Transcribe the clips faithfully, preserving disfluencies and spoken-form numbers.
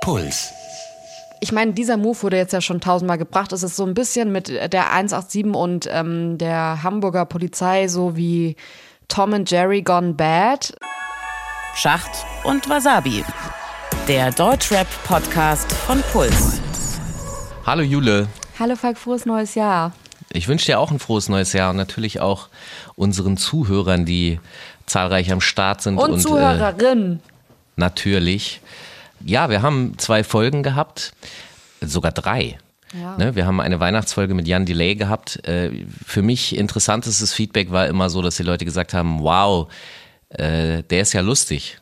Puls. Ich meine, dieser Move wurde jetzt ja schon tausendmal gebracht. Es ist so ein bisschen mit der eins acht sieben und ähm, der Hamburger Polizei so wie Tom and Jerry Gone Bad. Schacht und Wasabi. Der Deutschrap-Podcast von Puls. Hallo Jule. Hallo Falk, frohes neues Jahr. Ich wünsche dir auch ein frohes neues Jahr und natürlich auch unseren Zuhörern, die zahlreich am Start sind. Und, und Zuhörerinnen. Äh, natürlich. Ja, wir haben zwei Folgen gehabt, sogar drei. Ja. Ne, wir haben eine Weihnachtsfolge mit Jan Delay gehabt. Äh, für mich interessantestes Feedback war immer so, dass die Leute gesagt haben, wow, äh, der ist ja lustig.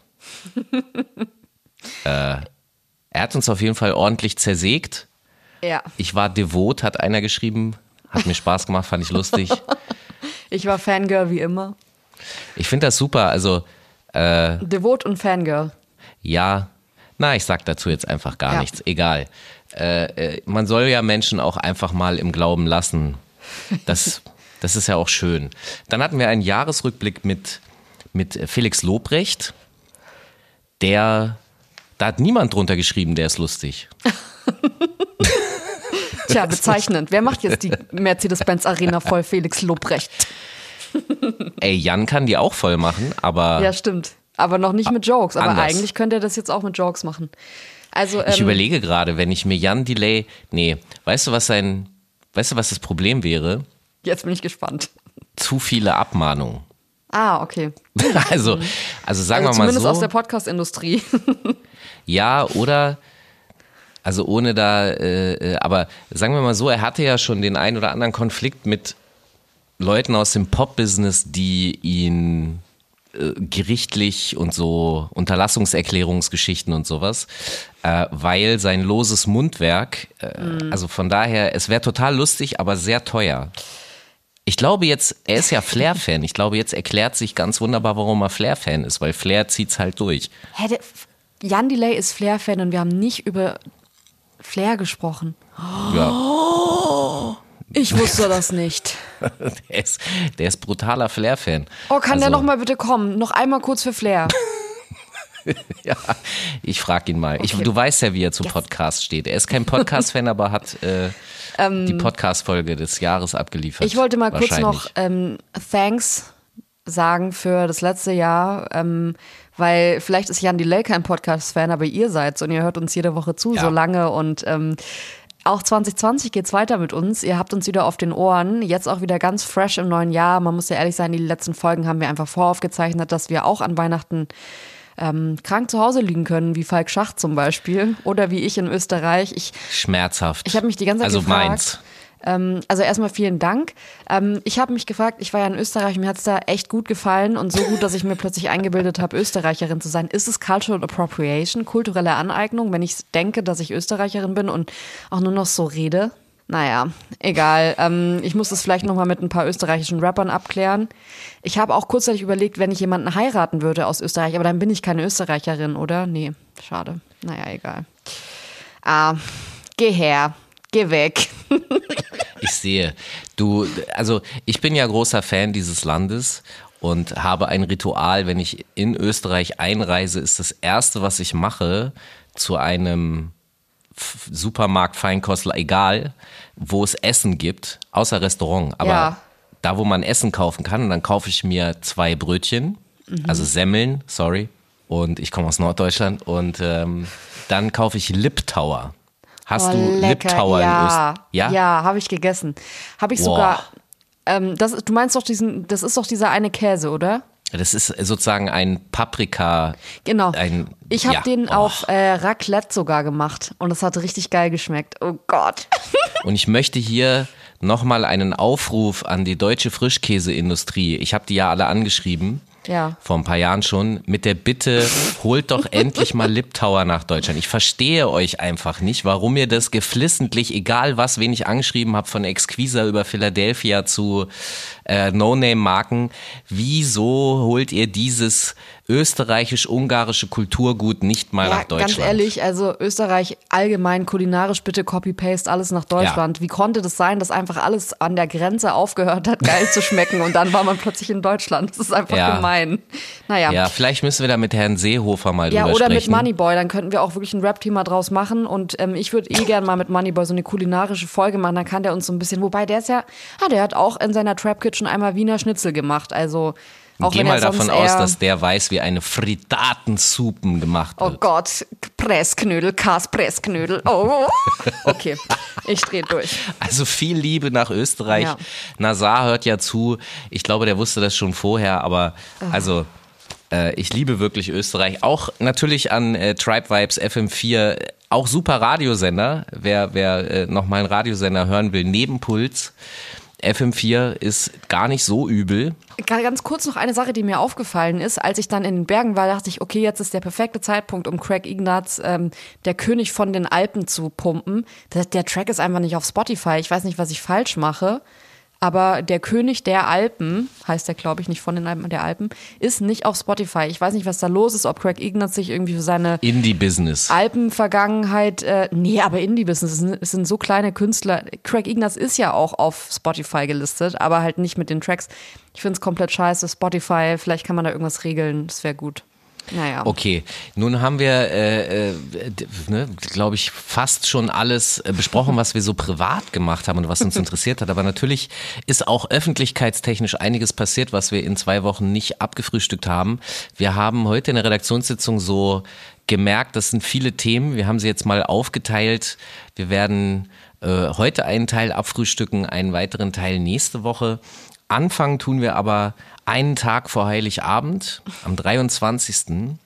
äh, er hat uns auf jeden Fall ordentlich zersägt. Ja. Ich war devot, hat einer geschrieben. Hat mir Spaß gemacht, fand ich lustig. Ich war Fangirl wie immer. Ich finde das super, also äh, Devot und Fangirl. Ja, na, ich sag dazu jetzt einfach gar Ja. nichts, egal. Äh, äh, man soll ja Menschen auch einfach mal im Glauben lassen. Das, das ist ja auch schön. Dann hatten wir einen Jahresrückblick mit, mit Felix Lobrecht. Der, da hat niemand drunter geschrieben, der ist lustig. Tja, bezeichnend. Wer macht jetzt die Mercedes-Benz Arena voll? Felix Lobrecht. Ey, Jan kann die auch voll machen, aber Ja, stimmt. Aber noch nicht mit Jokes. Aber Anders. eigentlich könnte er das jetzt auch mit Jokes machen. Also, ähm, ich überlege gerade, wenn ich mir Jan Delay, nee, weißt du, was sein, weißt du, was das Problem wäre? Jetzt bin ich gespannt. Zu viele Abmahnungen. Ah, okay. Also, also sagen Also wir mal zumindest so. aus der Podcast-Industrie. Ja, oder, also ohne da, äh, aber sagen wir mal so, er hatte ja schon den einen oder anderen Konflikt mit Leuten aus dem Pop-Business, die ihn äh, gerichtlich und so Unterlassungserklärungsgeschichten und sowas, äh, weil sein loses Mundwerk, äh, Mhm. also von daher, es wäre total lustig, aber sehr teuer. Ich glaube jetzt, er ist ja Flair-Fan, ich glaube jetzt erklärt sich ganz wunderbar, warum er Flair-Fan ist, weil Flair zieht's halt durch. Hä, der, Jan Delay ist Flair-Fan und wir haben nicht über Flair gesprochen. Ja. Ich wusste das nicht. Der ist, der ist brutaler Flair-Fan. Oh, kann der Also, noch mal bitte kommen? Noch einmal kurz für Flair. Ja, ich frage ihn mal. Ich, Okay. du weißt ja, wie er zum Podcast steht. Er ist kein Podcast-Fan, aber hat äh, die Podcast-Folge des Jahres abgeliefert. Ich wollte mal kurz Wahrscheinlich. noch ähm, Thanks sagen für das letzte Jahr, ähm, weil vielleicht ist Jan Delay kein Podcast-Fan, aber ihr seid's und ihr hört uns jede Woche zu Ja. so lange und ähm, auch zwanzig zwanzig geht's weiter mit uns. Ihr habt uns wieder auf den Ohren. Jetzt auch wieder ganz fresh im neuen Jahr. Man muss ja ehrlich sein, die letzten Folgen haben wir einfach voraufgezeichnet, dass wir auch an Weihnachten ähm, krank zu Hause liegen können, wie Falk Schacht zum Beispiel. Oder wie ich in Österreich. Ich, Schmerzhaft. ich habe mich die ganze Zeit also gefragt. meins. Ähm, also erstmal vielen Dank. Ähm, ich habe mich gefragt, ich war ja in Österreich, mir hat's da echt gut gefallen und so gut, dass ich mir plötzlich eingebildet habe, Österreicherin zu sein. Ist es Cultural Appropriation, kulturelle Aneignung, wenn ich denke, dass ich Österreicherin bin und auch nur noch so rede? Naja, egal. Ähm, ich muss das vielleicht nochmal mit ein paar österreichischen Rappern abklären. Ich habe auch kurzzeitig überlegt, wenn ich jemanden heiraten würde aus Österreich, aber dann bin ich keine Österreicherin, oder? Nee, schade. Naja, egal. Ah, geh her. Geh weg. Ich sehe. Du, also ich bin ja großer Fan dieses Landes und habe ein Ritual, wenn ich in Österreich einreise, ist das Erste, was ich mache, zu einem F- Supermarkt, Feinkostler, egal, wo es Essen gibt, außer Restaurant, aber Ja. da, wo man Essen kaufen kann, und dann kaufe ich mir zwei Brötchen, Mhm. also Semmeln, sorry, und ich komme aus Norddeutschland und ähm, dann kaufe ich Liptauer. Hast Oh, du lecker. Liptauer in ja. Österreich? Ja, ja habe ich gegessen. Habe ich Boah. sogar. Ähm, das, du meinst doch diesen, das ist doch dieser eine Käse, oder? Das ist sozusagen ein Paprika. Genau. Ein, Ich habe ja. den Oh. auf äh, Raclette sogar gemacht und das hat richtig geil geschmeckt. Oh Gott. Und ich möchte hier nochmal einen Aufruf an die deutsche Frischkäseindustrie. Ich habe die ja alle angeschrieben. Ja. Vor ein paar Jahren schon, mit der Bitte, holt doch endlich mal Liptauer nach Deutschland. Ich verstehe euch einfach nicht, warum ihr das geflissentlich, egal was, wen ich angeschrieben habe, von Exquisa über Philadelphia zu äh, No-Name-Marken. Wieso holt ihr dieses österreichisch-ungarische Kulturgut nicht mal ja, nach Deutschland? Ganz ehrlich, also Österreich allgemein kulinarisch bitte Copy-Paste alles nach Deutschland. Ja. Wie konnte das sein, dass einfach alles an der Grenze aufgehört hat, geil zu schmecken und dann war man plötzlich in Deutschland? Das ist einfach ja. gemein. Naja. Ja, vielleicht müssen wir da mit Herrn Seehofer mal ja, drüber oder sprechen. mit Moneyboy, dann könnten wir auch wirklich ein Rap-Thema draus machen und ähm, ich würde eh gerne mal mit Moneyboy so eine kulinarische Folge machen, dann kann der uns so ein bisschen, wobei der ist ja, ah, der hat auch in seiner Trap Kitchen einmal Wiener Schnitzel gemacht, also auch Geh wenn mal er sonst davon aus, eher, dass der weiß, wie eine Frittatensuppen gemacht oh wird. Gott, Pressknödel, Kas-Pressknödel, oh, okay, ich drehe durch. Also viel Liebe nach Österreich. Ja. Nazar hört ja zu. Ich glaube, der wusste das schon vorher, aber also äh, ich liebe wirklich Österreich. Auch natürlich an äh, Tribe Vibes F M vier, auch super Radiosender. Wer, wer äh, nochmal einen Radiosender hören will, neben Puls. F M vier ist gar nicht so übel. Ganz kurz noch eine Sache, die mir aufgefallen ist. Als ich dann in den Bergen war, dachte ich, okay, jetzt ist der perfekte Zeitpunkt, um Craig Ignatz, ähm, der König von den Alpen, zu pumpen. Der, der Track ist einfach nicht auf Spotify. Ich weiß nicht, was ich falsch mache. Aber der König der Alpen, heißt der, glaube ich, nicht von den Alpen, der Alpen, ist nicht auf Spotify. Ich weiß nicht, was da los ist, ob Craig Ignatz sich irgendwie für seine Indie-Business. Alpen-Vergangenheit, äh, nee, aber Indie-Business, es sind, es sind so kleine Künstler. Craig Ignatz ist ja auch auf Spotify gelistet, aber halt nicht mit den Tracks. Ich finde es komplett scheiße. Spotify, vielleicht kann man da irgendwas regeln, das wäre gut. Naja. Okay, nun haben wir, äh, äh, ne, glaube ich, fast schon alles äh, besprochen, was wir so privat gemacht haben und was uns interessiert hat. Aber natürlich ist auch öffentlichkeitstechnisch einiges passiert, was wir in zwei Wochen nicht abgefrühstückt haben. Wir haben heute in der Redaktionssitzung so gemerkt, das sind viele Themen. Wir haben sie jetzt mal aufgeteilt. Wir werden äh, heute einen Teil abfrühstücken, einen weiteren Teil nächste Woche. Anfangen tun wir aber einen Tag vor Heiligabend, am dreiundzwanzigsten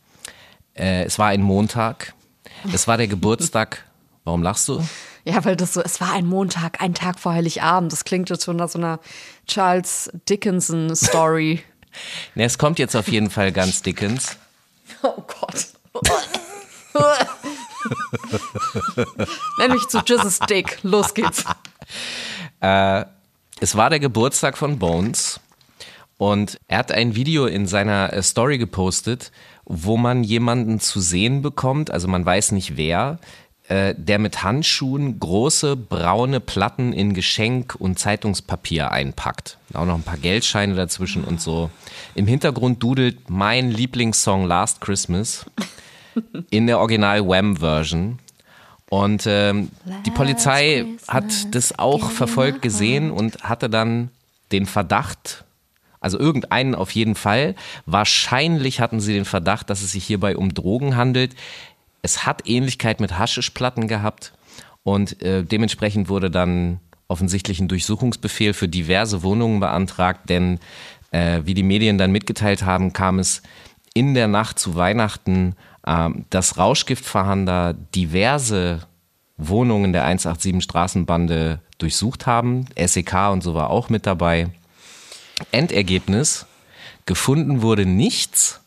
Äh, es war ein Montag. Es war der Geburtstag. Warum lachst du? Ja, weil das so, es war ein Montag, ein Tag vor Heiligabend. Das klingt jetzt schon nach so einer Charles Dickinson-Story. Ne, es kommt jetzt auf jeden Fall ganz Dickens. Oh Gott. Nenn mich zu Jesus Dick. Los geht's. Äh, es war der Geburtstag von Bones und er hat ein Video in seiner Story gepostet, wo man jemanden zu sehen bekommt, also man weiß nicht wer, äh, der mit Handschuhen große braune Platten in Geschenk- und Zeitungspapier einpackt. Auch noch ein paar Geldscheine dazwischen und so. Im Hintergrund dudelt mein Lieblingssong Last Christmas in der Original-Wham-Version. Und ähm, die Polizei hat das auch verfolgt gesehen und hatte dann den Verdacht, also irgendeinen auf jeden Fall, wahrscheinlich hatten sie den Verdacht, dass es sich hierbei um Drogen handelt. Es hat Ähnlichkeit mit Haschischplatten gehabt und äh, dementsprechend wurde dann offensichtlich ein Durchsuchungsbefehl für diverse Wohnungen beantragt, denn äh, wie die Medien dann mitgeteilt haben, kam es in der Nacht zu Weihnachten, dass Rauschgiftfahnder diverse Wohnungen der hundertsiebenundachtzig Straßenbande durchsucht haben. S E K und so war auch mit dabei. Endergebnis, gefunden wurde nichts.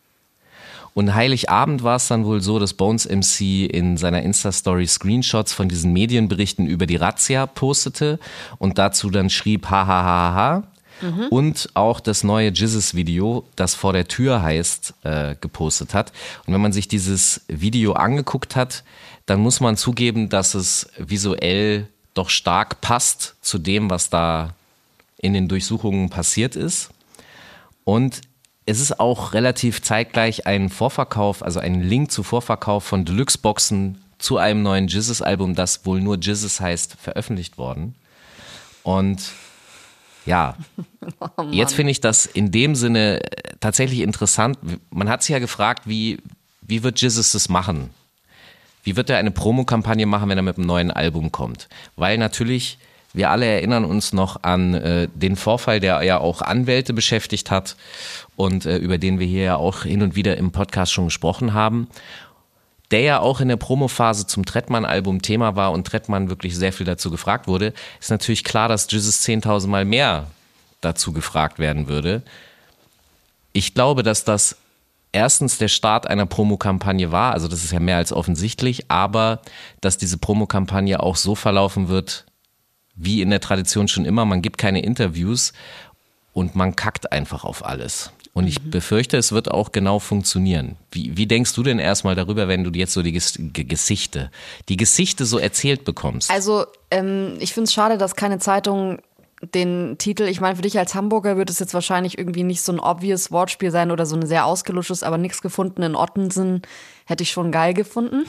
Und Heiligabend war es dann wohl so, dass Bones M C in seiner Insta-Story Screenshots von diesen Medienberichten über die Razzia postete und dazu dann schrieb, ha, ha, ha, ha. Mhm. Und auch das neue Jesus-Video, das vor der Tür heißt, äh, gepostet hat. Und wenn man sich dieses Video angeguckt hat, dann muss man zugeben, dass es visuell doch stark passt zu dem, was da in den Durchsuchungen passiert ist. Und es ist auch relativ zeitgleich ein Vorverkauf, also ein Link zu Vorverkauf von Deluxe-Boxen zu einem neuen Jesus-Album, das wohl nur Jesus heißt, veröffentlicht worden. Und ja, oh jetzt finde ich das in dem Sinne tatsächlich interessant. Man hat sich ja gefragt, wie, wie wird Jesus das machen? Wie wird er eine Promokampagne machen, wenn er mit einem neuen Album kommt? Weil natürlich, wir alle erinnern uns noch an äh, den Vorfall, der ja auch Anwälte beschäftigt hat und äh, über den wir hier ja auch hin und wieder im Podcast schon gesprochen haben. Der ja auch in der Promophase zum Trettmann-Album Thema war und Trettmann wirklich sehr viel dazu gefragt wurde, ist natürlich klar, dass Jesus zehntausend Mal mehr dazu gefragt werden würde. Ich glaube, dass das erstens der Start einer Promokampagne war, also das ist ja mehr als offensichtlich, aber dass diese Promokampagne auch so verlaufen wird, wie in der Tradition schon immer, man gibt keine Interviews und man kackt einfach auf alles. Und ich befürchte, es wird auch genau funktionieren. Wie, wie denkst du denn erstmal darüber, wenn du jetzt so die Ges G Gesichte, die Gesichte so erzählt bekommst? Also ähm, ich finde es schade, dass keine Zeitung den Titel, ich meine, für dich als Hamburger wird es jetzt wahrscheinlich irgendwie nicht so ein obvious Wortspiel sein oder so ein sehr ausgelutschtes, aber nichts gefunden in Ottensen hätte ich schon geil gefunden.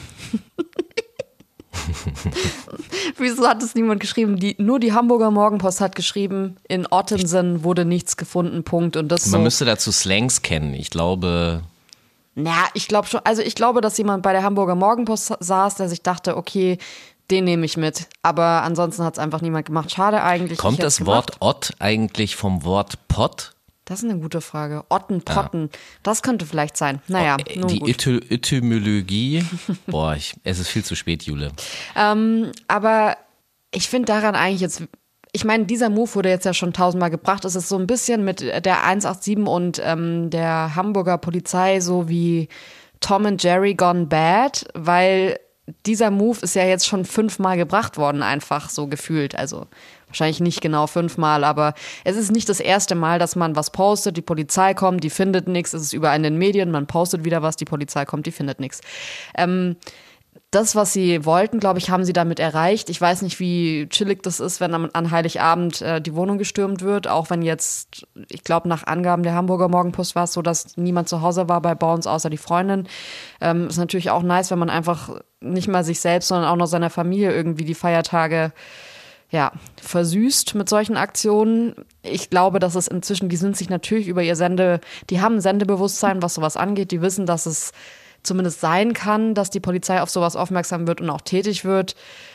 Wieso hat es niemand geschrieben? Die, nur die Hamburger Morgenpost hat geschrieben, in Ottensen wurde nichts gefunden, Punkt. Und das Man so, müsste dazu Slangs kennen. Ich glaube... Na, ich glaube schon, also ich glaube, dass jemand bei der Hamburger Morgenpost saß, der sich dachte, okay, den nehme ich mit. Aber ansonsten hat es einfach niemand gemacht. Schade eigentlich. Kommt das Wort Ott eigentlich vom Wort Pott? Das ist eine gute Frage. Otten, Potten, ja. Das könnte vielleicht sein. Naja, oh, nun die gut. Etym Etymologie, boah, ich, es ist viel zu spät, Jule. Ähm, aber ich finde daran eigentlich jetzt, ich meine, dieser Move wurde jetzt ja schon tausendmal gebracht. Es ist so ein bisschen mit der eins acht sieben und ähm, der Hamburger Polizei so wie Tom and Jerry gone bad, weil dieser Move ist ja jetzt schon fünfmal gebracht worden, einfach so gefühlt. Also wahrscheinlich nicht genau fünfmal, aber es ist nicht das erste Mal, dass man was postet, die Polizei kommt, die findet nichts, es ist überall in den Medien, man postet wieder was, die Polizei kommt, die findet nichts. Ähm, das, was sie wollten, glaube ich, haben sie damit erreicht. Ich weiß nicht, wie chillig das ist, wenn an Heiligabend äh, die Wohnung gestürmt wird, auch wenn jetzt, ich glaube, nach Angaben der Hamburger Morgenpost war es so, dass niemand zu Hause war bei Bounce außer die Freundin. Ähm, ist natürlich auch nice, wenn man einfach nicht mal sich selbst, sondern auch noch seiner Familie irgendwie die Feiertage ja, versüßt mit solchen Aktionen. Ich glaube, dass es inzwischen, die sind sich natürlich über ihr Sende, die haben ein Sendebewusstsein, was sowas angeht. Die wissen, dass es zumindest sein kann, dass die Polizei auf sowas aufmerksam wird und auch tätig wird.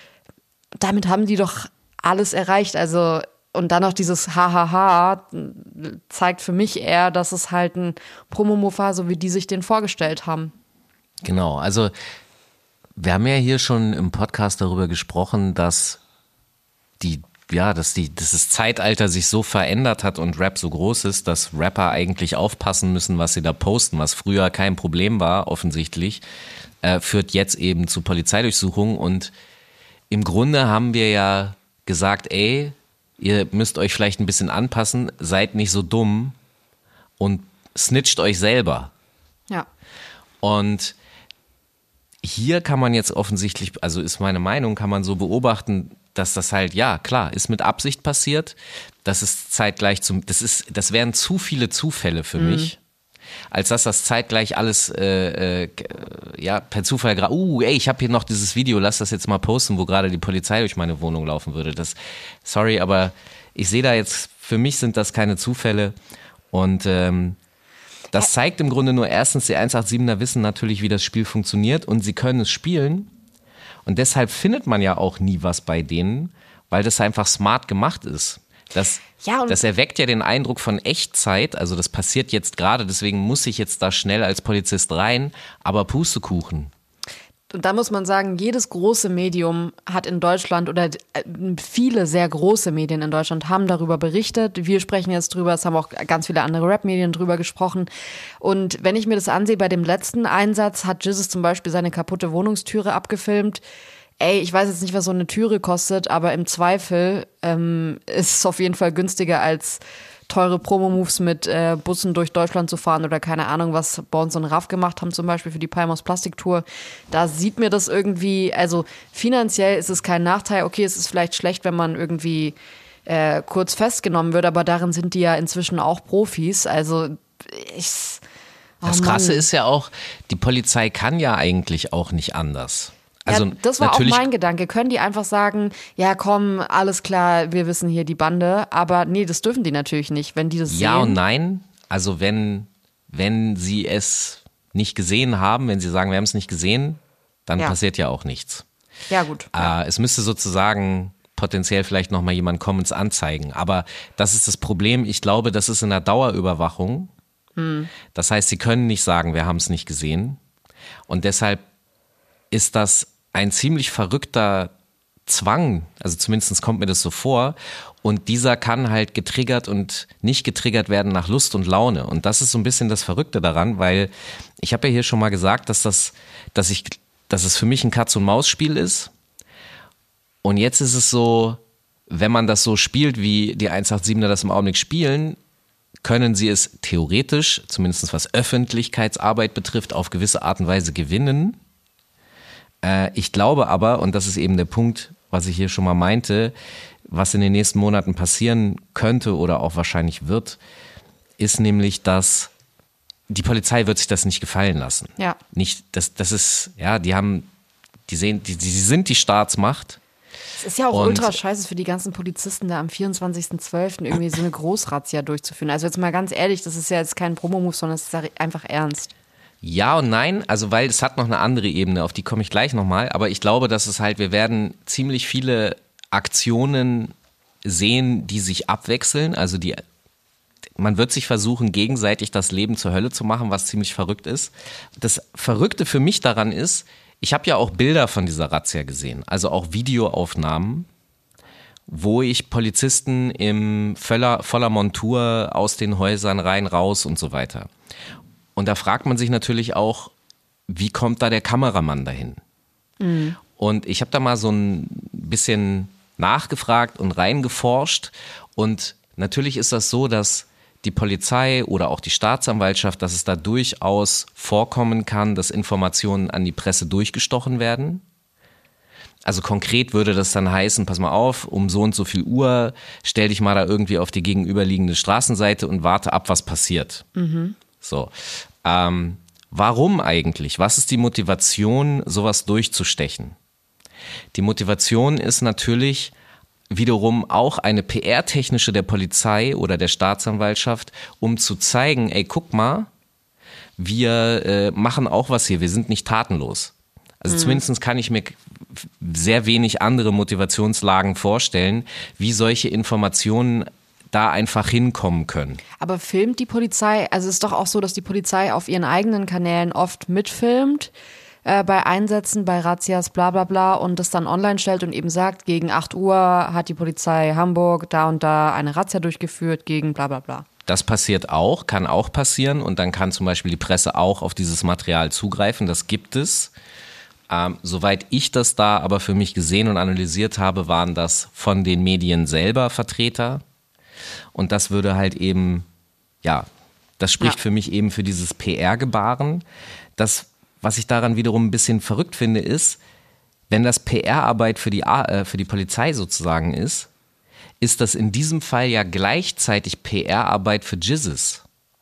Damit haben die doch alles erreicht. Also, und dann noch dieses Hahaha zeigt für mich eher, dass es halt ein Promo-Move war, so wie die sich den vorgestellt haben. Genau, also wir haben ja hier schon im Podcast darüber gesprochen, dass die, ja, dass die, dass das Zeitalter sich so verändert hat und Rap so groß ist, dass Rapper eigentlich aufpassen müssen, was sie da posten, was früher kein Problem war, offensichtlich, äh, führt jetzt eben zu Polizeidurchsuchungen. Und im Grunde haben wir ja gesagt, ey, ihr müsst euch vielleicht ein bisschen anpassen, seid nicht so dumm und snitcht euch selber. Ja. Und hier kann man jetzt offensichtlich, also ist meine Meinung, kann man so beobachten, dass das halt, ja, klar, ist mit Absicht passiert. Das ist zeitgleich zum, das ist, das wären zu viele Zufälle für mhm. mich, als dass das zeitgleich alles, äh, äh, ja, per Zufall gerade, uh, ey, ich habe hier noch dieses Video, lass das jetzt mal posten, wo gerade die Polizei durch meine Wohnung laufen würde. Das, sorry, aber ich sehe da jetzt, für mich sind das keine Zufälle und, ähm, das zeigt im Grunde nur erstens, die eins acht siebener wissen natürlich, wie das Spiel funktioniert und sie können es spielen. Und deshalb findet man ja auch nie was bei denen, weil das einfach smart gemacht ist. Das, ja, das erweckt ja den Eindruck von Echtzeit, also das passiert jetzt gerade, deswegen muss ich jetzt da schnell als Polizist rein, aber Pustekuchen. Und da muss man sagen, jedes große Medium hat in Deutschland oder viele sehr große Medien in Deutschland haben darüber berichtet. Wir sprechen jetzt drüber, es haben auch ganz viele andere Rap-Medien drüber gesprochen. Und wenn ich mir das ansehe, bei dem letzten Einsatz hat Jesus zum Beispiel seine kaputte Wohnungstüre abgefilmt. Ey, ich weiß jetzt nicht, was so eine Türe kostet, aber im Zweifel ähm, ist es auf jeden Fall günstiger als teure Promo-Moves mit äh, Bussen durch Deutschland zu fahren oder keine Ahnung, was Bounce und Raff gemacht haben, zum Beispiel für die Palmos Plastiktour. Da sieht mir das irgendwie, also finanziell ist es kein Nachteil. Okay, es ist vielleicht schlecht, wenn man irgendwie äh, kurz festgenommen wird, aber darin sind die ja inzwischen auch Profis. Also ich... Oh das Krasse Mann. ist ja auch, die Polizei kann ja eigentlich auch nicht anders. Also ja, das war auch natürlich mein Gedanke. Können die einfach sagen, ja komm, alles klar, wir wissen hier die Bande, aber nee, das dürfen die natürlich nicht, wenn die das ja sehen. Und nein, also wenn, wenn sie es nicht gesehen haben, wenn sie sagen, wir haben es nicht gesehen, dann ja. passiert ja auch nichts. Ja gut. Ja. Äh, es müsste sozusagen potenziell vielleicht nochmal jemand kommen ins Anzeigen, aber das ist das Problem, ich glaube, das ist in der Dauerüberwachung. Hm. Das heißt, sie können nicht sagen, wir haben es nicht gesehen und deshalb ist das ein ziemlich verrückter Zwang, also zumindest kommt mir das so vor, und dieser kann halt getriggert und nicht getriggert werden nach Lust und Laune und das ist so ein bisschen das Verrückte daran, weil ich habe ja hier schon mal gesagt, dass das, dass ich, dass es für mich ein Katz-und-Maus-Spiel ist und jetzt ist es so, wenn man das so spielt, wie die eins acht siebener das im Augenblick spielen, können sie es theoretisch, zumindest was Öffentlichkeitsarbeit betrifft, auf gewisse Art und Weise gewinnen. Äh, ich glaube aber, und das ist eben der Punkt, was ich hier schon mal meinte, was in den nächsten Monaten passieren könnte oder auch wahrscheinlich wird, ist nämlich, dass die Polizei wird sich das nicht gefallen lassen. Ja. Nicht, das, das ist, ja, die haben, die sehen, die, die sind die Staatsmacht. Es ist ja auch Und ultra scheiße für die ganzen Polizisten, da am vierundzwanzigsten zwölften irgendwie so eine Großrazzia durchzuführen. Also jetzt mal ganz ehrlich, das ist ja jetzt kein Promo-Move, sondern es ist einfach ernst. Ja und nein, also weil es hat noch eine andere Ebene, auf die komme ich gleich nochmal, aber ich glaube, dass es halt, wir werden ziemlich viele Aktionen sehen, die sich abwechseln, also die, man wird sich versuchen, gegenseitig das Leben zur Hölle zu machen, was ziemlich verrückt ist. Das Verrückte für mich daran ist, ich habe ja auch Bilder von dieser Razzia gesehen, also auch Videoaufnahmen, wo ich Polizisten im voller, voller Montur aus den Häusern rein, raus und so weiter. Und da fragt man sich natürlich auch, wie kommt da der Kameramann dahin? Mhm. Und ich habe da mal so ein bisschen nachgefragt und reingeforscht. Und natürlich ist das so, dass die Polizei oder auch die Staatsanwaltschaft, dass es da durchaus vorkommen kann, dass Informationen an die Presse durchgestochen werden. Also konkret würde das dann heißen, pass mal auf, um so und so viel Uhr, stell dich mal da irgendwie auf die gegenüberliegende Straßenseite und warte ab, was passiert. Mhm. So, ähm, warum eigentlich? Was ist die Motivation, sowas durchzustechen? Die Motivation ist natürlich wiederum auch eine P R-technische der Polizei oder der Staatsanwaltschaft, um zu zeigen, ey, guck mal, wir äh, machen auch was hier, wir sind nicht tatenlos. Also mhm. zumindest kann ich mir sehr wenig andere Motivationslagen vorstellen, wie solche Informationen da einfach hinkommen können. Aber filmt die Polizei, also es ist doch auch so, dass die Polizei auf ihren eigenen Kanälen oft mitfilmt, äh, bei Einsätzen, bei Razzias, bla bla bla und das dann online stellt und eben sagt, gegen acht Uhr hat die Polizei Hamburg da und da eine Razzia durchgeführt gegen bla bla bla. Das passiert auch, kann auch passieren und dann kann zum Beispiel die Presse auch auf dieses Material zugreifen, das gibt es. Ähm, soweit ich das da aber für mich gesehen und analysiert habe, waren das von den Medien selber Vertreter. Und das würde halt eben, ja, das spricht ja. für mich eben für dieses P R-Gebaren. Das, was ich daran wiederum ein bisschen verrückt finde, ist, wenn das P R-Arbeit für die, äh, für die Polizei sozusagen ist, ist das in diesem Fall ja gleichzeitig P R-Arbeit für Jizzes.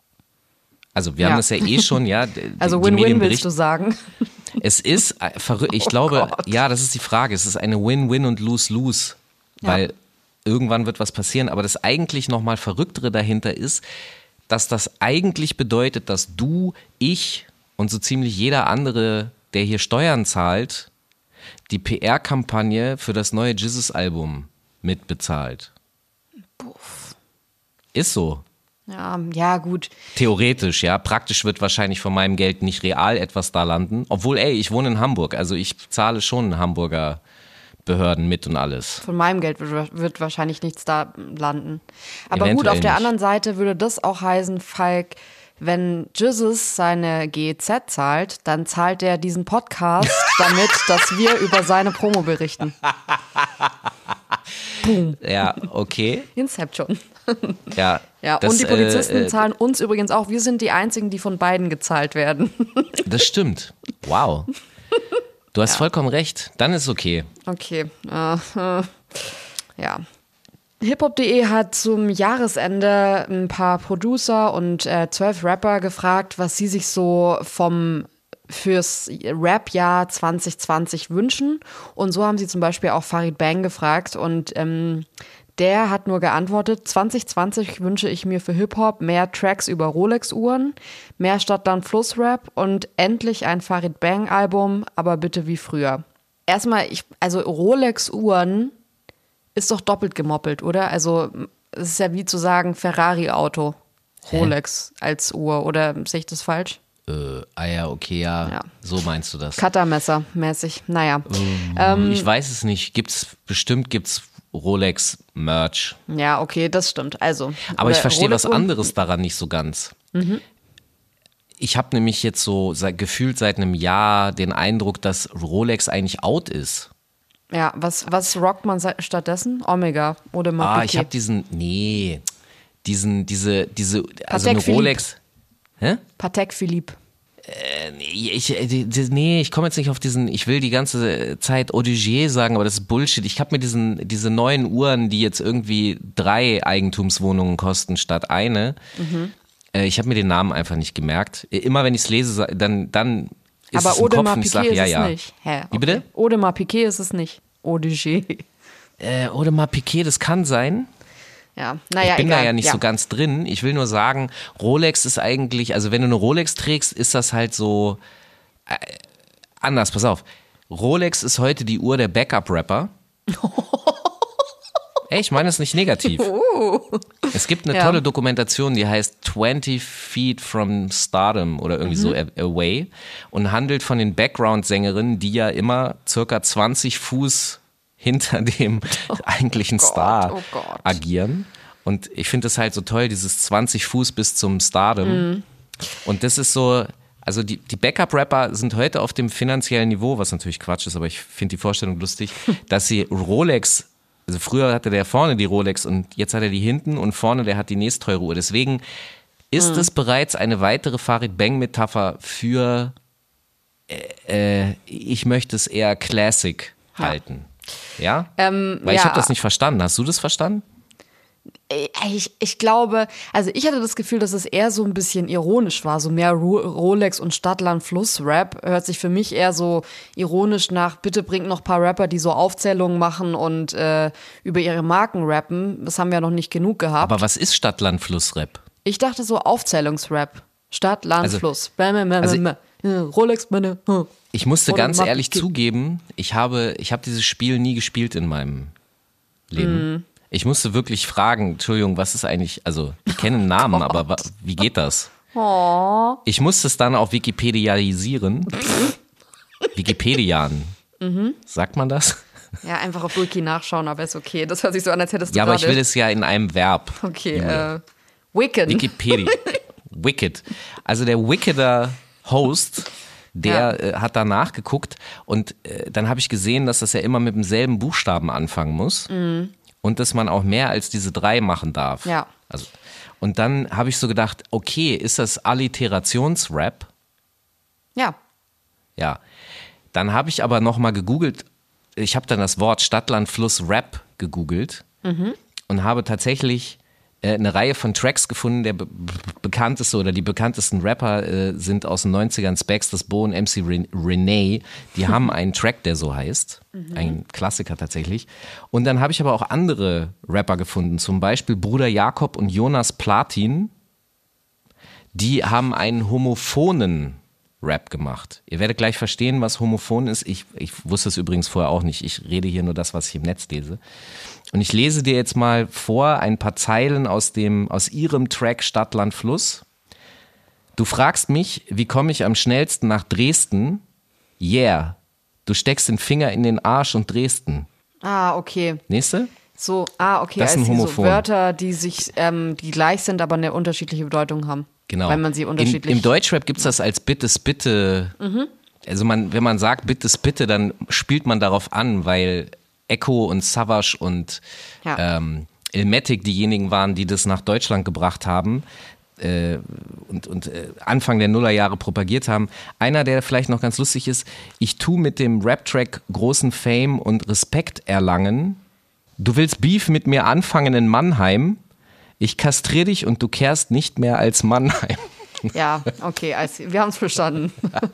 Also wir ja. haben das ja eh schon, ja. Die, also Win-Win willst du sagen? Es ist verrückt, ich oh glaube, Gott. ja, das ist die Frage, es ist eine Win-Win und Lose-Lose, ja. weil irgendwann wird was passieren, aber das eigentlich nochmal Verrücktere dahinter ist, dass das eigentlich bedeutet, dass du, ich und so ziemlich jeder andere, der hier Steuern zahlt, die P R-Kampagne für das neue Jizzes-Album mitbezahlt. Puff. Ist so. Ja, ja, gut. Theoretisch, ja. Praktisch wird wahrscheinlich von meinem Geld nicht real etwas da landen. Obwohl, ey, ich wohne in Hamburg, also ich zahle schon Hamburger Behörden mit und alles. Von meinem Geld wird, wird wahrscheinlich nichts da landen. Aber Eventuell gut, auf der nicht. anderen Seite würde das auch heißen, Falk, wenn Jizzes seine G E Z zahlt, dann zahlt er diesen Podcast damit, dass wir über seine Promo berichten. Boom. Ja, okay. Inception. Ja, ja das, und die Polizisten äh, zahlen uns übrigens auch. Wir sind die einzigen, die von beiden gezahlt werden. Das stimmt. Wow. Du hast ja. vollkommen recht. Dann ist okay. Okay. Uh, uh, ja. Hiphop punkt de hat zum Jahresende ein paar Producer und äh, zwölf Rapper gefragt, was sie sich so vom fürs Rap-Jahr zwanzig zwanzig wünschen. Und so haben sie zum Beispiel auch Farid Bang gefragt und ähm, der hat nur geantwortet, zwanzig zwanzig wünsche ich mir für Hip-Hop mehr Tracks über Rolex-Uhren, mehr Stadt-Land-Fluss-Rap und endlich ein Farid Bang-Album, aber bitte wie früher. Erstmal, ich, also Rolex-Uhren ist doch doppelt gemoppelt, oder? Also es ist ja wie zu sagen Ferrari-Auto, Rolex Hä? als Uhr, oder sehe ich das falsch? Äh, ah ja, okay, ja. ja. So meinst du das. Cuttermesser mäßig, naja. Ähm, ähm, ich weiß es nicht, gibt's, bestimmt gibt's Rolex-Merch. Ja, okay, das stimmt. Also, aber ich verstehe Rolex was anderes daran nicht so ganz. Mhm. Ich habe nämlich jetzt so seit, gefühlt seit einem Jahr den Eindruck, dass Rolex eigentlich out ist. Ja, was, was rockt man stattdessen? Omega oder mal Ah, Piquet. ich habe diesen, nee, diesen, diese, diese, also Patek eine Philippe. Rolex. Hä? Patek Philippe. Ich, ich, nee, ich komme jetzt nicht auf diesen, ich will die ganze Zeit Audigier sagen, aber das ist Bullshit. Ich habe mir diesen, diese neuen Uhren, die jetzt irgendwie drei Eigentumswohnungen kosten statt eine, mhm. äh, ich habe mir den Namen einfach nicht gemerkt. Immer wenn ich es lese, dann, dann ist aber es im Kopf Audemars und ich Piguet sage, ja, ist ja. es nicht. Hä, okay. Wie bitte? Audemars Piguet ist es nicht. Audigier. Äh, Audemars Piguet, das kann sein. Ja, naja, ich bin egal. da ja nicht ja. so ganz drin. Ich will nur sagen, Rolex ist eigentlich, also wenn du eine Rolex trägst, ist das halt so äh, anders. Pass auf, Rolex ist heute die Uhr der Backup-Rapper. Ey, ich meine das nicht negativ. Oh. Es gibt eine Ja. tolle Dokumentation, die heißt twenty Feet from Stardom oder irgendwie Mhm. so Away und handelt von den Background-Sängerinnen, die ja immer circa zwanzig Fuß hinter dem eigentlichen Gott, Star oh Gott. agieren. Und ich finde das halt so toll, dieses zwanzig Fuß bis zum Stardom. Mhm. Und das ist so, also die, die Backup-Rapper sind heute auf dem finanziellen Niveau, was natürlich Quatsch ist, aber ich finde die Vorstellung lustig, dass sie Rolex, also früher hatte der vorne die Rolex und jetzt hat er die hinten und vorne der hat die nächstteure Uhr. Deswegen ist Mhm. es bereits eine weitere Farid Bang-Metapher für, äh, äh, ich möchte es eher Classic Ja. halten. Ja? Ähm, Weil ich ja. habe das nicht verstanden. Hast du das verstanden? Ich, ich glaube, also ich hatte das Gefühl, dass es eher so ein bisschen ironisch war, so mehr Ro- Rolex und Stadtland-Fluss-Rap hört sich für mich eher so ironisch nach, bitte bringt noch ein paar Rapper, die so Aufzählungen machen und äh, über ihre Marken rappen. Das haben wir ja noch nicht genug gehabt. Aber was ist Stadt-Land-Fluss-Rap? Ich dachte so Aufzählungsrap. Stadt, Land, Also- Fluss. Bäm, bäm, bäm, also- bäm. Ja, Rolex, meine. hm. Ich musste Oder ganz Mark ehrlich Kick. zugeben, ich habe, ich habe dieses Spiel nie gespielt in meinem Leben. Mhm. Ich musste wirklich fragen, Entschuldigung, was ist eigentlich, also ich kenne einen Namen, aber wa, wie geht das? Oh. Ich musste es dann auch Wikipedialisieren. Wikipedian. Mhm. Sagt man das? Ja, einfach auf Wiki nachschauen, aber ist okay. Das hört sich so an, als hättest du Ja, aber ich gerade- will es ja in einem Verb. Okay, Julia. äh, Wicken. Wikipedia. Wicked. Also der Wickeder Host, der Ja. äh, hat da nachgeguckt und äh, dann habe ich gesehen, dass das ja immer mit demselben Buchstaben anfangen muss und dass man auch mehr als diese drei machen darf. Ja. Also, und dann habe ich so gedacht, okay, ist das Alliterationsrap? Ja. Ja. Dann habe ich aber nochmal gegoogelt, ich habe dann das Wort Stadt, Land, Fluss, Rap gegoogelt und habe tatsächlich äh, eine Reihe von Tracks gefunden. Der be bekannteste oder die bekanntesten Rapper äh, sind aus den neunzigern, Specs, das Bo und M C Ren Renee. Die haben einen Track, der so heißt. Ein Klassiker tatsächlich. Und dann habe ich aber auch andere Rapper gefunden, zum Beispiel Bruder Jakob und Jonas Platin. Die haben einen homophonen Rap gemacht. Ihr werdet gleich verstehen, was homophon ist. Ich, ich wusste es übrigens vorher auch nicht. Ich rede hier nur das, was ich im Netz lese. Und ich lese dir jetzt mal vor ein paar Zeilen aus dem, aus ihrem Track Stadt, Land, Fluss. Du fragst mich, wie komme ich am schnellsten nach Dresden? Yeah. Du steckst den Finger in den Arsch und Dresden. Ah, okay. Nächste? So, ah, okay, Das ist ein als die so Homophon. Wörter, die sich, ähm, die gleich sind, aber eine unterschiedliche Bedeutung haben. Genau. Weil man sie unterschiedlich. Im, im Deutschrap gibt es das als Bittes, Bitte. Mhm. Also man, wenn man sagt Bittes, Bitte, dann spielt man darauf an, weil Echo und Savage und Ja. ähm, Illmatic diejenigen waren, die das nach Deutschland gebracht haben äh, und, und äh, Anfang der Nullerjahre propagiert haben. Einer, der vielleicht noch ganz lustig ist, ich tu mit dem Rap-Track großen Fame und Respekt erlangen. Du willst Beef mit mir anfangen in Mannheim. Ich kastriere dich und du kehrst nicht mehr als Mannheim. Ja, okay, also, wir haben es verstanden.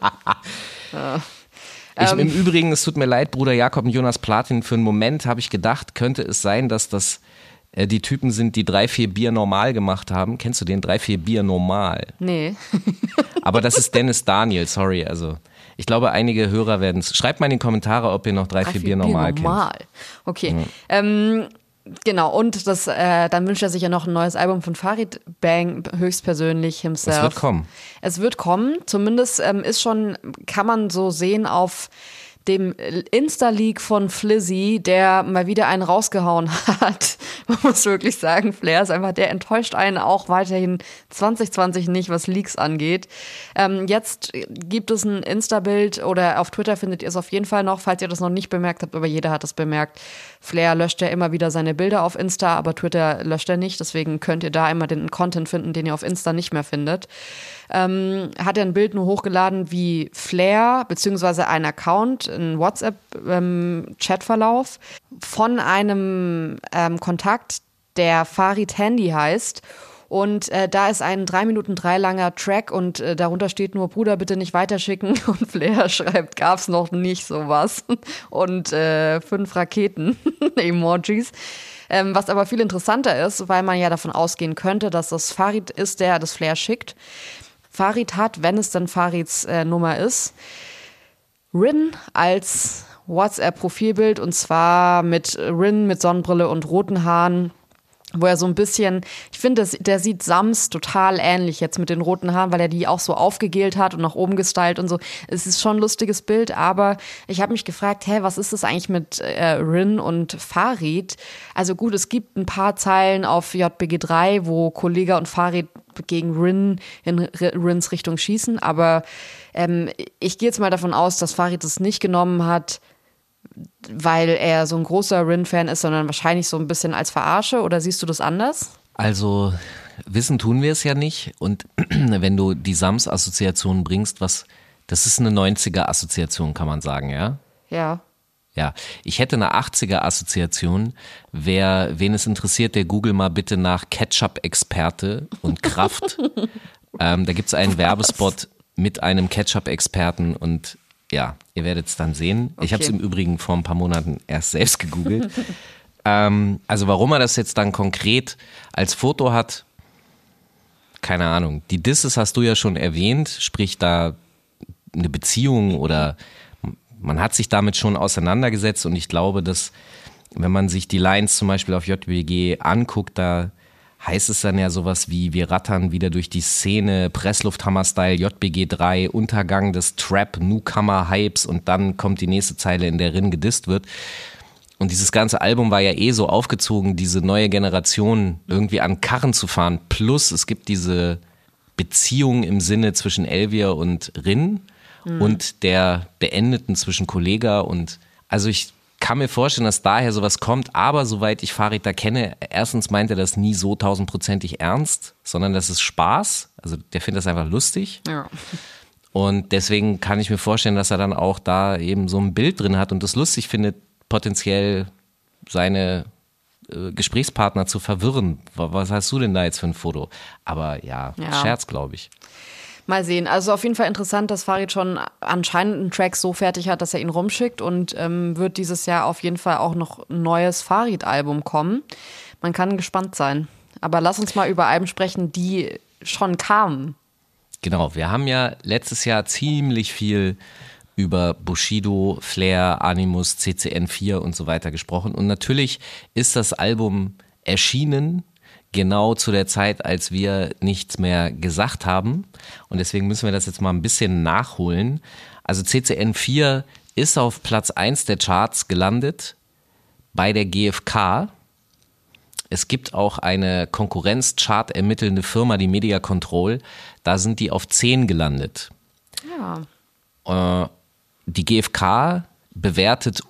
Ich, Ähm. Im Übrigen, es tut mir leid, Bruder Jakob und Jonas Platin, für einen Moment habe ich gedacht, könnte es sein, dass das äh, die Typen sind, die drei, vier Bier normal gemacht haben. Kennst du den? drei, vier Bier normal. Nee. Aber das ist Dennis Daniel, sorry. Also ich glaube, einige Hörer werden es. Schreibt mal in die Kommentare, ob ihr noch drei, vier Bier normal kennt. normal. Okay. Ähm, genau, und das, äh, dann wünscht er sich ja noch ein neues Album von Farid Bang, höchstpersönlich himself. Es wird kommen. Es wird kommen, zumindest ähm, ist schon, kann man so sehen auf dem Insta-Leak von Flizzy, der mal wieder einen rausgehauen hat. Man muss wirklich sagen, Flair ist einfach, der enttäuscht einen auch weiterhin zwanzig zwanzig nicht, was Leaks angeht. Ähm, jetzt gibt es ein Insta-Bild oder auf Twitter findet ihr es auf jeden Fall noch, falls ihr das noch nicht bemerkt habt, aber jeder hat es bemerkt. Flair löscht ja immer wieder seine Bilder auf Insta, aber Twitter löscht er nicht, deswegen könnt ihr da immer den Content finden, den ihr auf Insta nicht mehr findet. Ähm, hat er ein Bild nur hochgeladen, wie Flair, beziehungsweise ein Account, ein WhatsApp-Chatverlauf ähm, von einem ähm, Kontakt, der Farid Handy heißt. Und äh, da ist ein drei Minuten drei langer Track und äh, darunter steht nur, Bruder, bitte nicht weiterschicken. Und Flair schreibt, gab's noch nicht sowas. Und äh, fünf Raketen-Emojis. Ähm, was aber viel interessanter ist, weil man ja davon ausgehen könnte, dass das Farid ist, der das Flair schickt. Farid hat, wenn es dann Farids äh, Nummer ist, Rin als WhatsApp-Profilbild und zwar mit Rin mit Sonnenbrille und roten Haaren, wo er so ein bisschen, ich finde, der sieht Sams total ähnlich jetzt mit den roten Haaren, weil er die auch so aufgegelt hat und nach oben gestylt und so. Es ist schon ein lustiges Bild, aber ich habe mich gefragt, hä, was ist das eigentlich mit äh, Rin und Farid? Also gut, es gibt ein paar Zeilen auf J B G drei, wo Kollega und Farid gegen Rin in Rins Richtung schießen, aber ähm, ich gehe jetzt mal davon aus, dass Farid es nicht genommen hat, weil er so ein großer Rin-Fan ist, sondern wahrscheinlich so ein bisschen als Verarsche, oder siehst du das anders? Also wissen tun wir es ja nicht und wenn du die Sams-Assoziation bringst, was, das ist eine neunziger-Assoziation, kann man sagen, ja? Ja. Ja, ich hätte eine achtziger-Assoziation. Wer, wen es interessiert, der Google mal bitte nach Ketchup-Experte und Kraft. ähm, da gibt es einen was? Werbespot mit einem Ketchup-Experten und ja, ihr werdet es dann sehen. Okay. Ich habe es im Übrigen vor ein paar Monaten erst selbst gegoogelt. ähm, also warum er das jetzt dann konkret als Foto hat, keine Ahnung. Die Disses hast du ja schon erwähnt, sprich da eine Beziehung oder man hat sich damit schon auseinandergesetzt und ich glaube, dass wenn man sich die Lines zum Beispiel auf J B G anguckt, da heißt es dann ja sowas wie, wir rattern wieder durch die Szene, Presslufthammer-Style, J B G drei, Untergang des Trap-Newcomer-Hypes und dann kommt die nächste Zeile, in der Rin gedisst wird. Und dieses ganze Album war ja eh so aufgezogen, diese neue Generation irgendwie an Karren zu fahren. Plus es gibt diese Beziehung im Sinne zwischen Elvia und Rin mhm. und der beendeten zwischen Kollega und, also ich kann mir vorstellen, dass daher sowas kommt, aber soweit ich Farid da kenne, erstens meint er das nie so tausendprozentig ernst, sondern das ist Spaß, also der findet das einfach lustig. Ja. Und deswegen kann ich mir vorstellen, dass er dann auch da eben so ein Bild drin hat und das lustig findet, potenziell seine äh, Gesprächspartner zu verwirren. Was hast du denn da jetzt für ein Foto? Aber ja, ja. Scherz, glaube ich. Mal sehen. Also auf jeden Fall interessant, dass Farid schon anscheinend einen Track so fertig hat, dass er ihn rumschickt und ähm, wird dieses Jahr auf jeden Fall auch noch ein neues Farid-Album kommen. Man kann gespannt sein. Aber lass uns mal über Alben sprechen, die schon kamen. Genau, wir haben ja letztes Jahr ziemlich viel über Bushido, Flair, Animus, C C N vier und so weiter gesprochen. Und natürlich ist das Album erschienen, genau zu der Zeit, als wir nichts mehr gesagt haben. Und deswegen müssen wir das jetzt mal ein bisschen nachholen. Also C C N vier ist auf Platz eins der Charts gelandet bei der G F K. Es gibt auch eine Konkurrenzchart ermittelnde Firma, die Media Control. Da sind die auf zehn gelandet. Ja. Äh, die G F K bewertet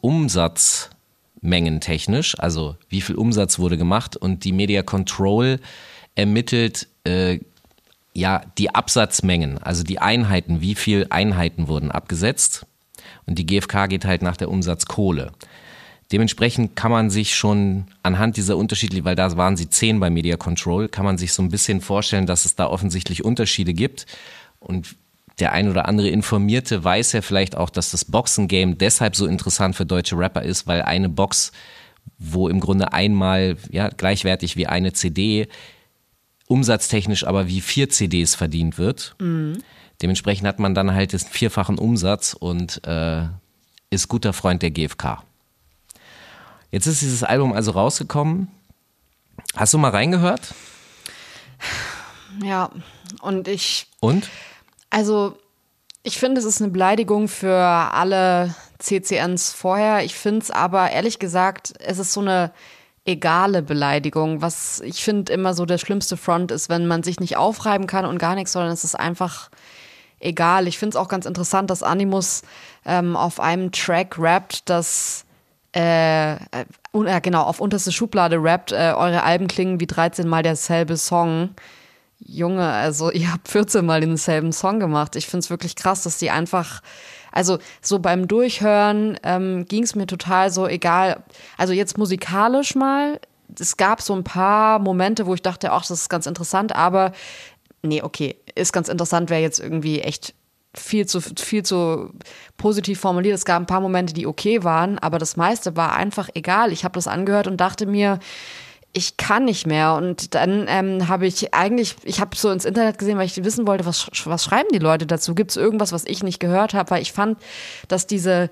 umsatzmengentechnisch, also wie viel Umsatz wurde gemacht, und die Media Control ermittelt äh, ja die Absatzmengen, also die Einheiten, wie viel Einheiten wurden abgesetzt, und die G F K geht halt nach der Umsatzkohle. Dementsprechend kann man sich schon anhand dieser unterschiedlichen, weil da waren sie zehn bei Media Control, kann man sich so ein bisschen vorstellen, dass es da offensichtlich Unterschiede gibt. Und der ein oder andere Informierte weiß ja vielleicht auch, dass das Boxen-Game deshalb so interessant für deutsche Rapper ist, weil eine Box, wo im Grunde einmal ja, gleichwertig wie eine C D, umsatztechnisch aber wie vier C Ds verdient wird. Mhm. Dementsprechend hat man dann halt den vierfachen Umsatz und äh, ist guter Freund der G F K. Jetzt ist dieses Album also rausgekommen. Hast du mal reingehört? Ja, und ich... Und? Also, ich finde, es ist eine Beleidigung für alle C C Ns vorher. Ich finde es aber ehrlich gesagt, es ist so eine egale Beleidigung, was ich finde immer so der schlimmste Front ist, wenn man sich nicht aufreiben kann und gar nichts, sondern es ist einfach egal. Ich finde es auch ganz interessant, dass Animus ähm, auf einem Track rappt, dass äh, äh, genau, auf unterste Schublade rappt, äh, eure Alben klingen wie dreizehn Mal derselbe Song. Junge, also ihr habt vierzehn Mal denselben Song gemacht. Ich finde es wirklich krass, dass die einfach, also so beim Durchhören ähm, ging es mir total so egal. Also jetzt musikalisch mal, es gab so ein paar Momente, wo ich dachte, ach, das ist ganz interessant, aber nee, okay, ist ganz interessant, wäre jetzt irgendwie echt viel zu, viel zu positiv formuliert. Es gab ein paar Momente, die okay waren, aber das meiste war einfach egal. Ich habe das angehört und dachte mir, ich kann nicht mehr. Und dann ähm, habe ich eigentlich, ich habe so ins Internet gesehen, weil ich wissen wollte, was, was schreiben die Leute dazu? Gibt es irgendwas, was ich nicht gehört habe? Weil ich fand, dass diese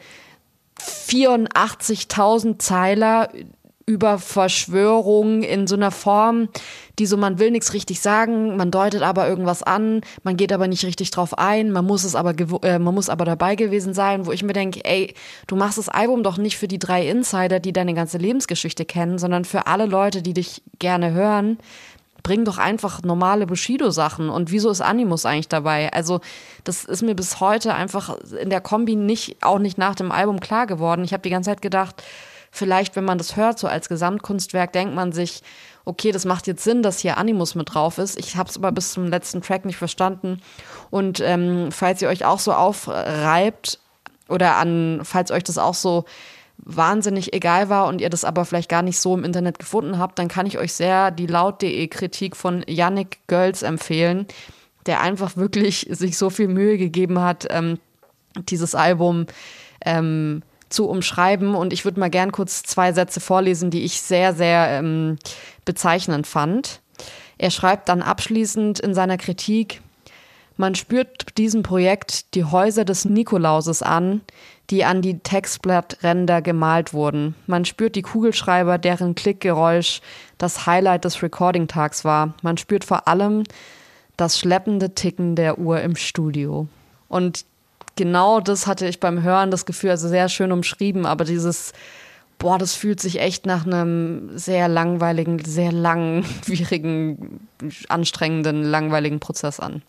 vierundachtzigtausend Zeiler über Verschwörungen in so einer Form, die so, man will nichts richtig sagen, man deutet aber irgendwas an, man geht aber nicht richtig drauf ein, man muss es aber gew- äh, man muss aber dabei gewesen sein, wo ich mir denke, ey, du machst das Album doch nicht für die drei Insider, die deine ganze Lebensgeschichte kennen, sondern für alle Leute, die dich gerne hören. Bring doch einfach normale Bushido-Sachen. Und wieso ist Animus eigentlich dabei? Also das ist mir bis heute einfach in der Kombi nicht, auch nicht nach dem Album klar geworden. Ich habe die ganze Zeit gedacht, vielleicht, wenn man das hört, so als Gesamtkunstwerk, denkt man sich, okay, das macht jetzt Sinn, dass hier Animus mit drauf ist. Ich habe es aber bis zum letzten Track nicht verstanden. Und ähm, falls ihr euch auch so aufreibt oder an, falls euch das auch so wahnsinnig egal war und ihr das aber vielleicht gar nicht so im Internet gefunden habt, dann kann ich euch sehr die laut.de Kritik von Yannick Gölz empfehlen, der einfach wirklich sich so viel Mühe gegeben hat, ähm, dieses Album ähm, zu umschreiben. Und ich würde mal gern kurz zwei Sätze vorlesen, die ich sehr, sehr ähm, bezeichnend fand. Er schreibt dann abschließend in seiner Kritik: Man spürt diesem Projekt die Häuser des Nikolauses an, die an die Textblattränder gemalt wurden. Man spürt die Kugelschreiber, deren Klickgeräusch das Highlight des Recording-Tags war. Man spürt vor allem das schleppende Ticken der Uhr im Studio. Und genau das hatte ich beim Hören das Gefühl, also sehr schön umschrieben, aber dieses, boah, das fühlt sich echt nach einem sehr langweiligen, sehr langwierigen, anstrengenden, langweiligen Prozess an.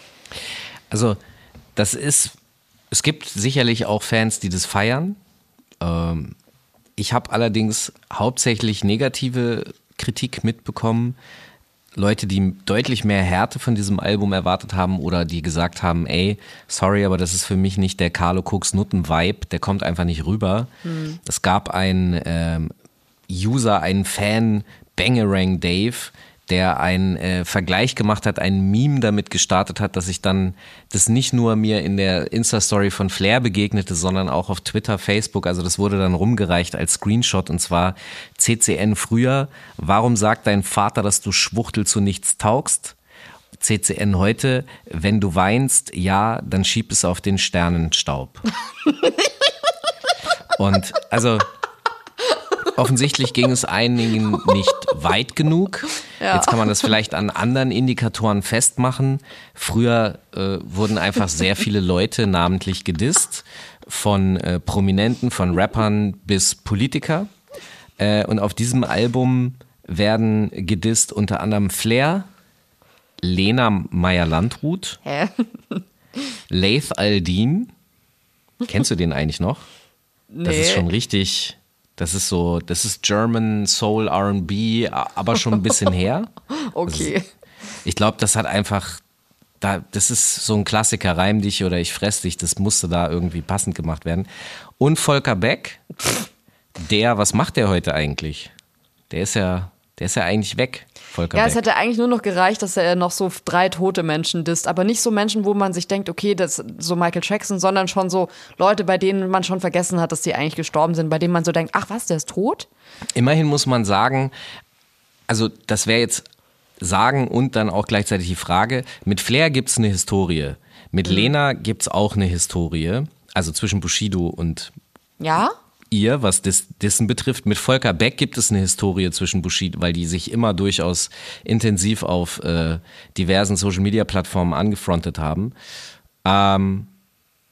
Also das ist, es gibt sicherlich auch Fans, die das feiern. Ähm, ich habe allerdings hauptsächlich negative Kritik mitbekommen. Leute, die deutlich mehr Härte von diesem Album erwartet haben oder die gesagt haben, ey, sorry, aber das ist für mich nicht der Carlo Cooks Nutten-Vibe, der kommt einfach nicht rüber. Hm. Es gab einen ähm, User, einen Fan, Bangerang Dave, der einen äh, Vergleich gemacht hat, einen Meme damit gestartet hat, dass ich dann das nicht nur mir in der Insta-Story von Flair begegnete, sondern auch auf Twitter, Facebook, also das wurde dann rumgereicht als Screenshot und zwar C C N früher, warum sagt dein Vater, dass du Schwuchtel zu nichts taugst? C C N heute, wenn du weinst, ja, dann schieb es auf den Sternenstaub. Und also offensichtlich ging es einigen nicht weit genug. Ja. Jetzt kann man das vielleicht an anderen Indikatoren festmachen. Früher äh, wurden einfach sehr viele Leute namentlich gedisst, von äh, Prominenten, von Rappern bis Politiker. Äh, und auf diesem Album werden gedisst unter anderem Flair, Lena Meyer-Landrut, Hä? Laith Al-Din. Kennst du den eigentlich noch? Nee. Das ist schon richtig... Das ist so, das ist German Soul R and B, aber schon ein bisschen her. Okay. Also, ich glaube, das hat einfach, da, das ist so ein Klassiker, Reim dich oder ich fress dich, das musste da irgendwie passend gemacht werden. Und Volker Beck, der, was macht der heute eigentlich? Der ist ja, der ist ja eigentlich weg. Volker ja, Beck. Es hätte eigentlich nur noch gereicht, dass er noch so drei tote Menschen disst, aber nicht so Menschen, wo man sich denkt, okay, das ist so Michael Jackson, sondern schon so Leute, bei denen man schon vergessen hat, dass die eigentlich gestorben sind, bei denen man so denkt, ach was, der ist tot? Immerhin muss man sagen, also das wäre jetzt sagen und dann auch gleichzeitig die Frage, mit Flair gibt es eine Historie, mit mhm. Lena gibt es auch eine Historie, also zwischen Bushido und ja? ihr, was Dis- Dissen betrifft. Mit Volker Beck gibt es eine Historie zwischen Bushido, weil die sich immer durchaus intensiv auf äh, diversen Social-Media-Plattformen angefrontet haben. Ähm,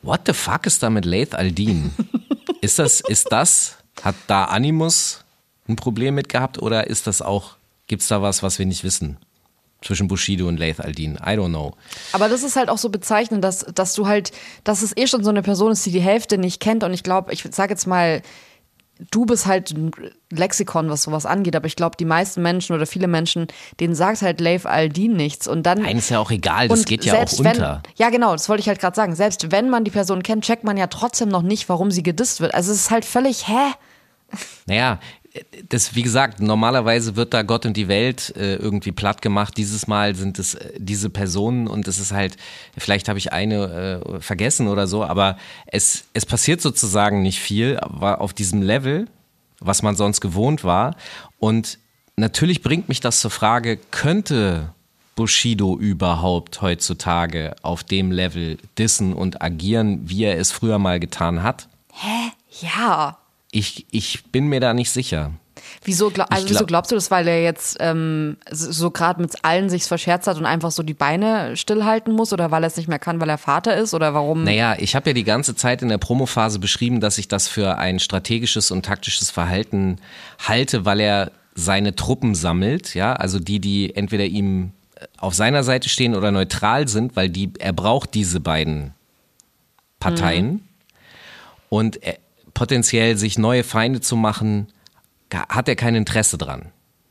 What the fuck ist da mit Laith Al-Deen? Ist das, ist das, hat da Animus ein Problem mit gehabt oder ist das auch, gibt's da was, was wir nicht wissen? Zwischen Bushido und Laith Al-Deen. I don't know. Aber das ist halt auch so bezeichnend, dass, dass du halt, dass es eh schon so eine Person ist, die die Hälfte nicht kennt. Und ich glaube, ich sag jetzt mal, du bist halt ein Lexikon, was sowas angeht. Aber ich glaube, die meisten Menschen oder viele Menschen, denen sagt halt Laith Al-Deen nichts. Und dann. Nein, ist ja auch egal, das geht ja auch wenn, unter. Ja, genau, das wollte ich halt gerade sagen. Selbst wenn man die Person kennt, checkt man ja trotzdem noch nicht, warum sie gedisst wird. Also es ist halt völlig, hä? Naja, das, wie gesagt, normalerweise wird da Gott und die Welt äh, irgendwie platt gemacht. Dieses Mal sind es äh, diese Personen und es ist halt, vielleicht habe ich eine äh, vergessen oder so, aber es, es passiert sozusagen nicht viel, aber auf diesem Level, was man sonst gewohnt war. Und natürlich bringt mich das zur Frage, könnte Bushido überhaupt heutzutage auf dem Level dissen und agieren, wie er es früher mal getan hat? Hä? Ja. Ich, ich bin mir da nicht sicher. Wieso, glaub, also glaub, wieso glaubst du das, weil er jetzt ähm, so gerade mit allen sich verscherzt hat und einfach so die Beine stillhalten muss oder weil er es nicht mehr kann, weil er Vater ist oder warum? Naja, ich habe ja die ganze Zeit in der Promophase beschrieben, dass ich das für ein strategisches und taktisches Verhalten halte, weil er seine Truppen sammelt, ja, also die, die entweder ihm auf seiner Seite stehen oder neutral sind, weil die, er braucht diese beiden Parteien mhm. und er, potenziell sich neue Feinde zu machen, hat er kein Interesse dran.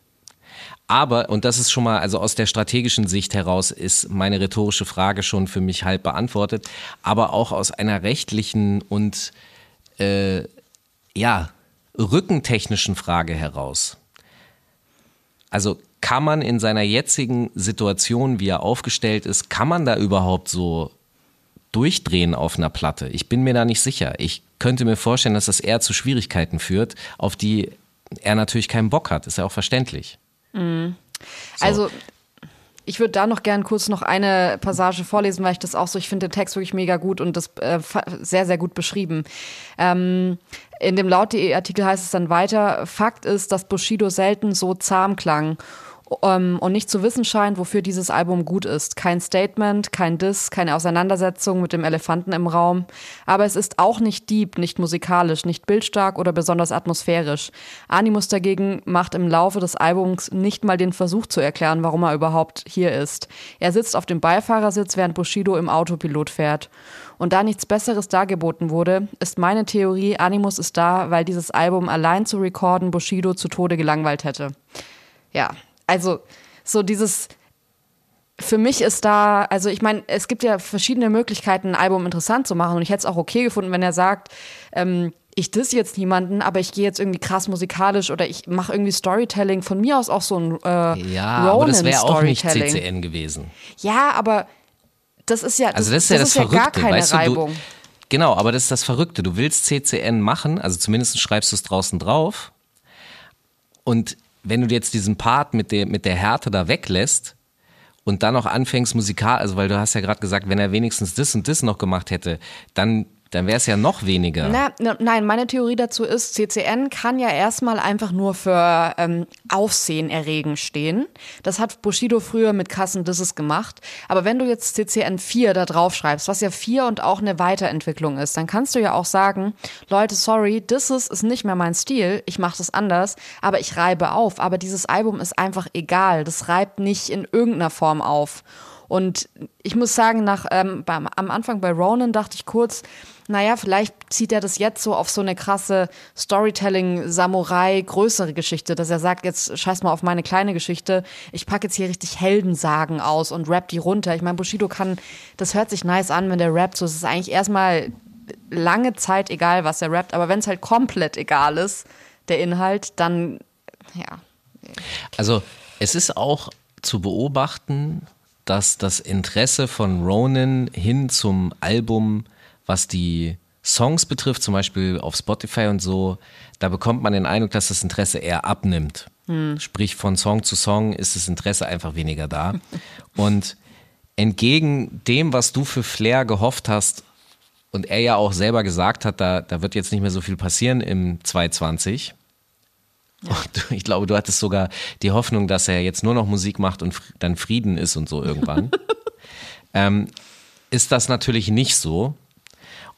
Aber, und das ist schon mal, also aus der strategischen Sicht heraus ist meine rhetorische Frage schon für mich halb beantwortet, aber auch aus einer rechtlichen und äh, ja, rückentechnischen Frage heraus. Also kann man in seiner jetzigen Situation, wie er aufgestellt ist, kann man da überhaupt so durchdrehen auf einer Platte? Ich bin mir da nicht sicher. Ich könnte mir vorstellen, dass das eher zu Schwierigkeiten führt, auf die er natürlich keinen Bock hat. Ist ja auch verständlich. Mhm. So. Also ich würde da noch gern kurz noch eine Passage vorlesen, weil ich das auch so, ich finde den Text wirklich mega gut und das äh, sehr, sehr gut beschrieben. Ähm, in dem Laut punkt de Artikel heißt es dann weiter, Fakt ist, dass Bushido selten so zahm klang Um, und nicht zu wissen scheint, wofür dieses Album gut ist. Kein Statement, kein Diss, keine Auseinandersetzung mit dem Elefanten im Raum. Aber es ist auch nicht deep, nicht musikalisch, nicht bildstark oder besonders atmosphärisch. Animus dagegen macht im Laufe des Albums nicht mal den Versuch zu erklären, warum er überhaupt hier ist. Er sitzt auf dem Beifahrersitz, während Bushido im Autopilot fährt. Und da nichts Besseres dargeboten wurde, ist meine Theorie, Animus ist da, weil dieses Album allein zu recorden Bushido zu Tode gelangweilt hätte. Ja. Also so dieses, für mich ist da, also ich meine, es gibt ja verschiedene Möglichkeiten, ein Album interessant zu machen und ich hätte es auch okay gefunden, wenn er sagt, ähm, ich diss jetzt niemanden, aber ich gehe jetzt irgendwie krass musikalisch oder ich mache irgendwie Storytelling, von mir aus auch so ein äh, ja, aber das wäre auch nicht C C N gewesen. Ja, aber das ist ja, das, also das ist ja, das das ist Verrückte, ja gar keine weißt du, Reibung. Du, genau, aber das ist das Verrückte, du willst C C N machen, also zumindest schreibst du es draußen drauf und wenn du jetzt diesen Part mit der, mit der Härte da weglässt und dann noch anfängst musikal, also weil du hast ja gerade gesagt, wenn er wenigstens das und das noch gemacht hätte, dann, dann wäre es ja noch weniger. Na, na, nein, meine Theorie dazu ist, C C N kann ja erstmal einfach nur für ähm, Aufsehen erregen stehen. Das hat Bushido früher mit krassen Disses gemacht. Aber wenn du jetzt C C N vier da drauf schreibst, was ja vier und auch eine Weiterentwicklung ist, dann kannst du ja auch sagen, Leute, sorry, Disses ist nicht mehr mein Stil, ich mache das anders, aber ich reibe auf. Aber dieses Album ist einfach egal, das reibt nicht in irgendeiner Form auf. Und ich muss sagen, nach ähm, beim, am Anfang bei Ronan dachte ich kurz, naja, vielleicht zieht er das jetzt so auf so eine krasse Storytelling-Samurai größere Geschichte, dass er sagt, jetzt scheiß mal auf meine kleine Geschichte, ich packe jetzt hier richtig Heldensagen aus und rap die runter. Ich meine, Bushido kann, das hört sich nice an, wenn der rappt, so es ist eigentlich erstmal lange Zeit egal, was er rappt, aber wenn es halt komplett egal ist, der Inhalt, dann, ja. Also es ist auch zu beobachten, dass das Interesse von Ronan hin zum Album, was die Songs betrifft, zum Beispiel auf Spotify und so, da bekommt man den Eindruck, dass das Interesse eher abnimmt. Hm. Sprich, von Song zu Song ist das Interesse einfach weniger da. Und entgegen dem, was du für Flair gehofft hast und er ja auch selber gesagt hat, da, da wird jetzt nicht mehr so viel passieren im zwanzig zwanzig. Ja. Und ich glaube, du hattest sogar die Hoffnung, dass er jetzt nur noch Musik macht und dann Frieden ist und so irgendwann. ähm, ist das natürlich nicht so.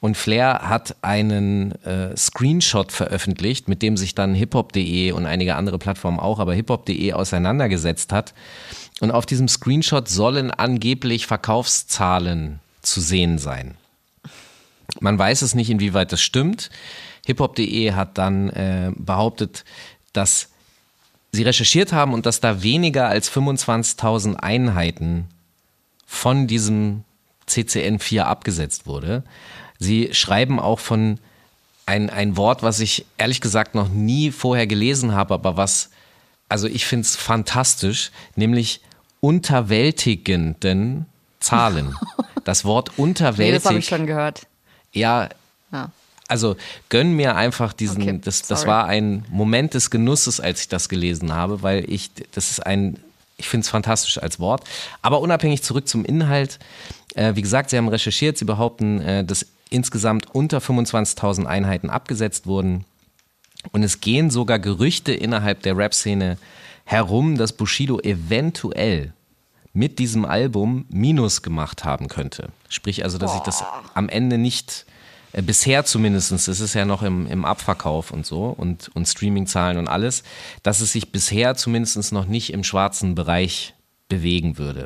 Und Flair hat einen äh, Screenshot veröffentlicht, mit dem sich dann hiphop punkt de und einige andere Plattformen auch, aber hiphop punkt de auseinandergesetzt hat. Und auf diesem Screenshot sollen angeblich Verkaufszahlen zu sehen sein. Man weiß es nicht, inwieweit das stimmt. hiphop punkt de hat dann äh, behauptet, dass sie recherchiert haben und dass da weniger als fünfundzwanzigtausend Einheiten von diesem C C N vier abgesetzt wurde. Sie schreiben auch von ein, ein Wort, was ich ehrlich gesagt noch nie vorher gelesen habe, aber was, also ich finde es fantastisch, nämlich unterwältigenden Zahlen. Das Wort unterwältig. Nee, das habe ich schon gehört. Ja, ja. Also gönn mir einfach diesen, okay, das, das war ein Moment des Genusses, als ich das gelesen habe, weil ich, das ist ein, ich finde es fantastisch als Wort. Aber unabhängig zurück zum Inhalt, äh, wie gesagt, sie haben recherchiert, sie behaupten, äh, dass insgesamt unter fünfundzwanzigtausend Einheiten abgesetzt wurden. Und es gehen sogar Gerüchte innerhalb der Rap-Szene herum, dass Bushido eventuell mit diesem Album Minus gemacht haben könnte. Sprich also, dass ich das am Ende nicht, äh, bisher zumindest, es ist ja noch im, im Abverkauf und so und, und Streaming-Zahlen und alles, dass es sich bisher zumindest noch nicht im schwarzen Bereich bewegen würde.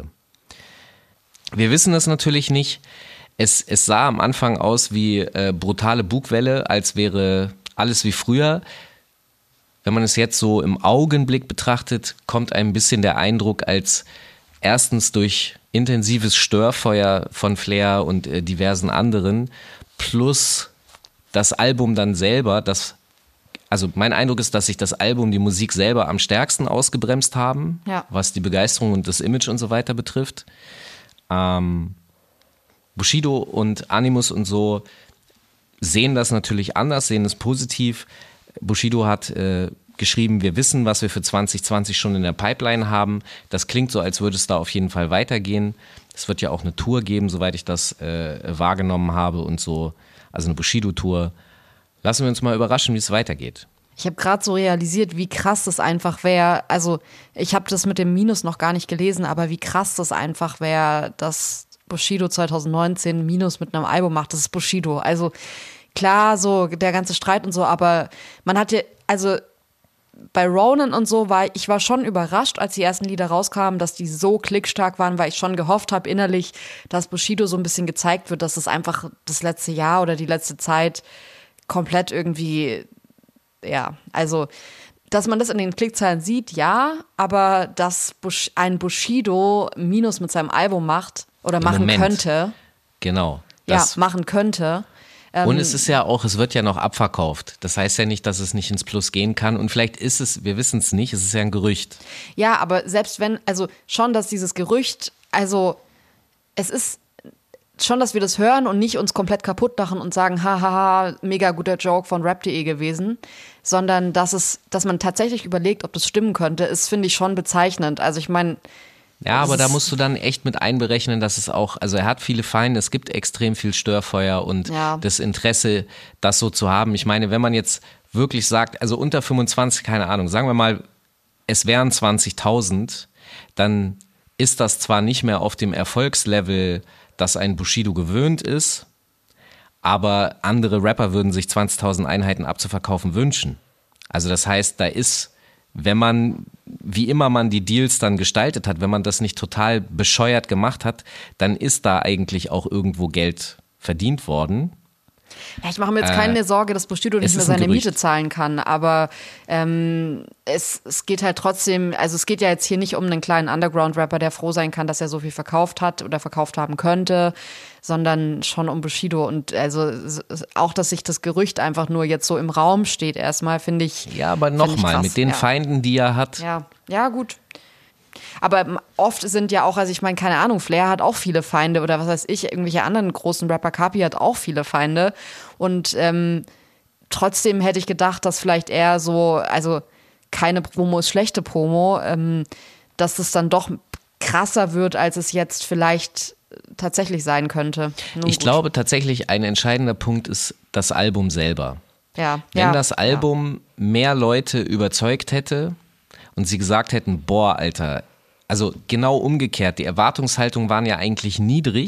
Wir wissen das natürlich nicht. Es, es sah am Anfang aus wie äh, brutale Bugwelle, als wäre alles wie früher. Wenn man es jetzt so im Augenblick betrachtet, kommt einem ein bisschen der Eindruck, als erstens durch intensives Störfeuer von Flair und äh, diversen anderen, plus das Album dann selber, das, also mein Eindruck ist, dass sich das Album, die Musik selber am stärksten ausgebremst haben, ja. was die Begeisterung und das Image und so weiter betrifft. Ähm, Bushido und Animus und so sehen das natürlich anders, sehen es positiv. Bushido hat äh, geschrieben, wir wissen, was wir für zwanzig zwanzig schon in der Pipeline haben. Das klingt so, als würde es da auf jeden Fall weitergehen. Es wird ja auch eine Tour geben, soweit ich das äh, wahrgenommen habe und so. Also eine Bushido-Tour. Lassen wir uns mal überraschen, wie es weitergeht. Ich habe gerade so realisiert, wie krass das einfach wäre. Also ich habe das mit dem Minus noch gar nicht gelesen, aber wie krass das einfach wäre, dass Bushido zwanzig neunzehn Minus mit einem Album macht. Das ist Bushido. Also klar, so der ganze Streit und so, aber man hatte, also bei Ronan und so war ich war schon überrascht, als die ersten Lieder rauskamen, dass die so klickstark waren, weil ich schon gehofft habe innerlich, dass Bushido so ein bisschen gezeigt wird, dass es einfach das letzte Jahr oder die letzte Zeit komplett irgendwie, ja, also dass man das in den Klickzahlen sieht, ja, aber dass Bush, ein Bushido Minus mit seinem Album macht oder Im machen Moment. könnte. Genau. Ja, machen könnte. Und es ist ja auch, es wird ja noch abverkauft. Das heißt ja nicht, dass es nicht ins Plus gehen kann. Und vielleicht ist es, wir wissen es nicht, es ist ja ein Gerücht. Ja, aber selbst wenn, also schon, dass dieses Gerücht, also es ist schon, dass wir das hören und nicht uns komplett kaputt machen und sagen, hahaha, mega guter Joke von rap punkt de gewesen, sondern dass es, dass man tatsächlich überlegt, ob das stimmen könnte, ist, finde ich, schon bezeichnend. Also ich meine, ja, aber da musst du dann echt mit einberechnen, dass es auch, also er hat viele Feinde, es gibt extrem viel Störfeuer und ja. das Interesse, das so zu haben. Ich meine, wenn man jetzt wirklich sagt, also unter fünfundzwanzig, keine Ahnung, sagen wir mal, es wären zwanzigtausend, dann ist das zwar nicht mehr auf dem Erfolgslevel, das ein Bushido gewöhnt ist, aber andere Rapper würden sich zwanzigtausend Einheiten abzuverkaufen wünschen. Also das heißt, da ist, wenn man, wie immer man die Deals dann gestaltet hat, wenn man das nicht total bescheuert gemacht hat, dann ist da eigentlich auch irgendwo Geld verdient worden. Ja, ich mache mir jetzt keine äh, Sorge, dass Bushido nicht mehr seine Miete zahlen kann, aber ähm, es, es geht halt trotzdem, also es geht ja jetzt hier nicht um einen kleinen Underground-Rapper, der froh sein kann, dass er so viel verkauft hat oder verkauft haben könnte, sondern schon um Bushido und also auch, dass sich das Gerücht einfach nur jetzt so im Raum steht erstmal, finde ich. Ja, aber nochmal, mit den ja. Feinden, die er hat. Ja, ja, gut. Aber oft sind ja auch, also ich meine, keine Ahnung, Flair hat auch viele Feinde oder was weiß ich, irgendwelche anderen großen Rapper, Kapi hat auch viele Feinde und ähm, trotzdem hätte ich gedacht, dass vielleicht eher so, also keine Promo ist schlechte Promo, ähm, dass es dann doch krasser wird, als es jetzt vielleicht tatsächlich sein könnte. Nun ich gut. glaube tatsächlich, ein entscheidender Punkt ist das Album selber. Ja, Wenn ja, das Album ja. mehr Leute überzeugt hätte und sie gesagt hätten, boah, Alter, also genau umgekehrt, die Erwartungshaltungen waren ja eigentlich niedrig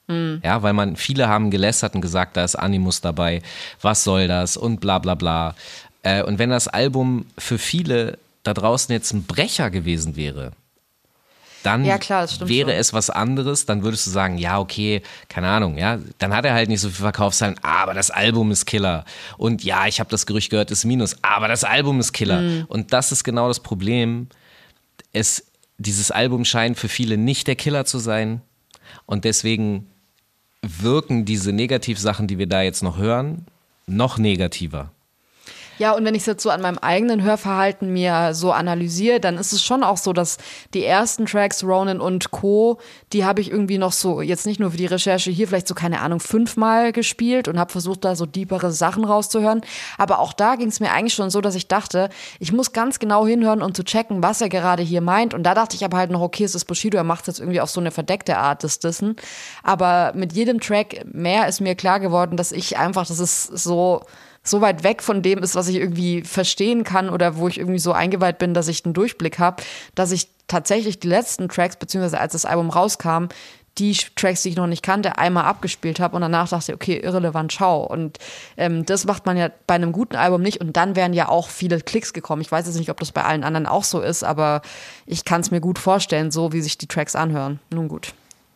Mhm. Ja, weil man, viele haben gelästert und gesagt, da ist Animus dabei, was soll das und bla bla bla. Äh, und wenn das Album für viele da draußen jetzt ein Brecher gewesen wäre, dann ja, klar, das stimmt wäre schon. es was anderes, dann würdest du sagen, ja, okay, keine Ahnung, ja, dann hat er halt nicht so viel Verkaufszahlen, aber das Album ist Killer. Und ja, ich habe das Gerücht gehört, ist Minus, aber das Album ist Killer. Mhm. Und das ist genau das Problem. Es, dieses Album scheint für viele nicht der Killer zu sein und deswegen wirken diese Negativsachen, die wir da jetzt noch hören, noch negativer. Ja, und wenn ich es jetzt so an meinem eigenen Hörverhalten mir so analysiere, dann ist es schon auch so, dass die ersten Tracks, Ronan und Co., die habe ich irgendwie noch so, jetzt nicht nur für die Recherche hier, vielleicht so, keine Ahnung, fünfmal gespielt und habe versucht, da so deepere Sachen rauszuhören. Aber auch da ging es mir eigentlich schon so, dass ich dachte, ich muss ganz genau hinhören, um zu checken, was er gerade hier meint. Und da dachte ich aber halt noch, okay, es ist Bushido, er macht es jetzt irgendwie auf so eine verdeckte Art des Dissen. Aber mit jedem Track mehr ist mir klar geworden, dass ich einfach, das ist so... so weit weg von dem ist, was ich irgendwie verstehen kann oder wo ich irgendwie so eingeweiht bin, dass ich einen Durchblick habe, dass ich tatsächlich die letzten Tracks, beziehungsweise als das Album rauskam, die Tracks, die ich noch nicht kannte, einmal abgespielt habe und danach dachte ich, okay, irrelevant, schau. Und ähm, das macht man ja bei einem guten Album nicht und dann wären ja auch viele Klicks gekommen. Ich weiß jetzt nicht, ob das bei allen anderen auch so ist, aber ich kann es mir gut vorstellen, so wie sich die Tracks anhören. Nun gut.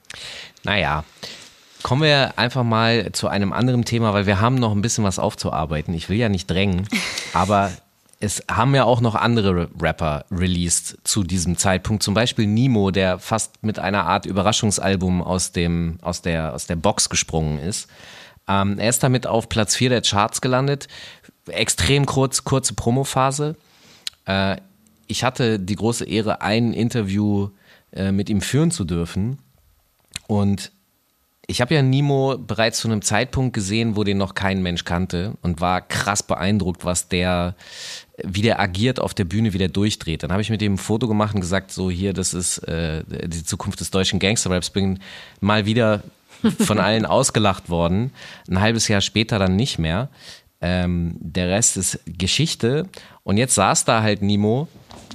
Naja, kommen wir einfach mal zu einem anderen Thema, weil wir haben noch ein bisschen was aufzuarbeiten. Ich will ja nicht drängen, aber es haben ja auch noch andere Rapper released zu diesem Zeitpunkt. Zum Beispiel Nimo, der fast mit einer Art Überraschungsalbum aus, dem, aus, der, aus der Box gesprungen ist. Ähm, er ist damit auf Platz vier der Charts gelandet. Extrem kurz, kurze Promophase. Äh, ich hatte die große Ehre, ein Interview äh, mit ihm führen zu dürfen. Und ich habe ja Nimo bereits zu einem Zeitpunkt gesehen, wo den noch kein Mensch kannte und war krass beeindruckt, was der, wie der agiert auf der Bühne, wie der durchdreht. Dann habe ich mit dem ein Foto gemacht und gesagt, so hier, das ist äh, die Zukunft des deutschen Gangster-Raps. Bin mal wieder von allen ausgelacht worden. Ein halbes Jahr später dann nicht mehr. Ähm, der Rest ist Geschichte. Und jetzt saß da halt Nimo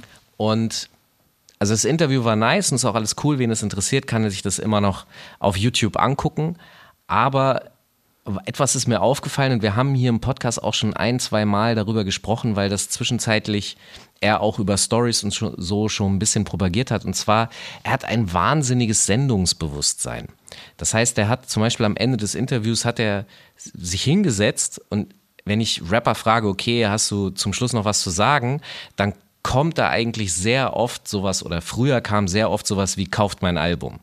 und also das Interview war nice und ist auch alles cool, wen es interessiert, kann sich das immer noch auf YouTube angucken, aber etwas ist mir aufgefallen und wir haben hier im Podcast auch schon ein, zwei Mal darüber gesprochen, weil das zwischenzeitlich er auch über Stories und so schon ein bisschen propagiert hat und zwar, er hat ein wahnsinniges Sendungsbewusstsein. Das heißt, er hat zum Beispiel am Ende des Interviews hat er sich hingesetzt und wenn ich Rapper frage, okay, hast du zum Schluss noch was zu sagen, dann kommt da eigentlich sehr oft sowas, oder früher kam sehr oft sowas wie, kauft mein Album.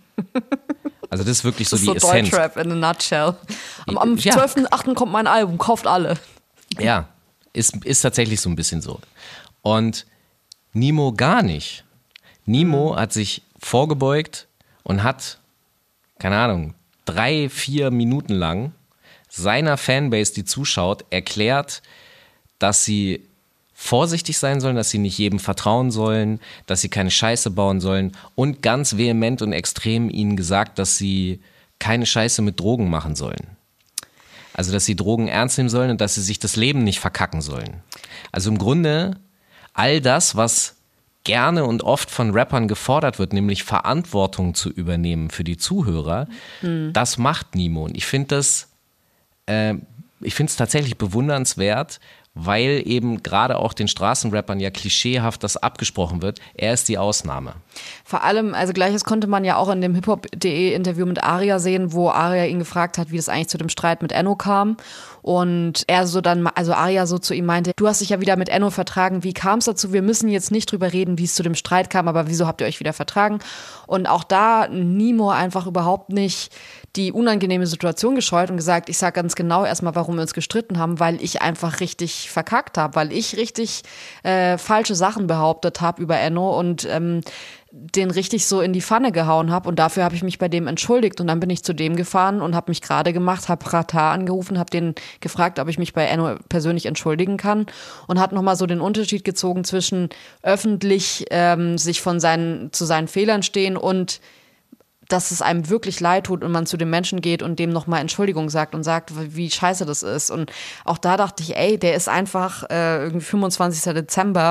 Also das ist wirklich so das ist die so Essenz. Deutschrap in a nutshell. Am, am Ja. zwölften achten kommt mein Album, kauft alle. Ja, ist, ist tatsächlich so ein bisschen so. Und Nimo gar nicht. Nimo hat sich vorgebeugt und hat, keine Ahnung, drei, vier Minuten lang seiner Fanbase, die zuschaut, erklärt, dass sie vorsichtig sein sollen, dass sie nicht jedem vertrauen sollen, dass sie keine Scheiße bauen sollen und ganz vehement und extrem ihnen gesagt, dass sie keine Scheiße mit Drogen machen sollen. Also, dass sie Drogen ernst nehmen sollen und dass sie sich das Leben nicht verkacken sollen. Also im Grunde all das, was gerne und oft von Rappern gefordert wird, nämlich Verantwortung zu übernehmen für die Zuhörer, hm. das macht Nimo. Und ich finde das, äh, ich finde es tatsächlich bewundernswert, weil eben gerade auch den Straßenrappern ja klischeehaft das abgesprochen wird. Er ist die Ausnahme. Vor allem, also Gleiches konnte man ja auch in dem Hip-Hop punkt de Interview mit Aria sehen, wo Aria ihn gefragt hat, wie das eigentlich zu dem Streit mit Enno kam. Und er so dann, also Aria so zu ihm meinte, du hast dich ja wieder mit Enno vertragen, wie kam es dazu? Wir müssen jetzt nicht drüber reden, wie es zu dem Streit kam, aber wieso habt ihr euch wieder vertragen? Und auch da Nimo einfach überhaupt nicht die unangenehme Situation gescheut und gesagt, ich sag ganz genau erstmal, warum wir uns gestritten haben, weil ich einfach richtig verkackt habe, weil ich richtig äh, falsche Sachen behauptet habe über Enno und ähm, den richtig so in die Pfanne gehauen habe und dafür habe ich mich bei dem entschuldigt und dann bin ich zu dem gefahren und habe mich gerade gemacht, habe Pratar angerufen, habe den gefragt, ob ich mich bei Enno persönlich entschuldigen kann und hat nochmal so den Unterschied gezogen zwischen öffentlich ähm, sich von seinen zu seinen Fehlern stehen und dass es einem wirklich leid tut und man zu dem Menschen geht und dem nochmal Entschuldigung sagt und sagt, wie scheiße das ist. Und auch da dachte ich, ey, der ist einfach äh, irgendwie fünfundzwanzigsten Dezember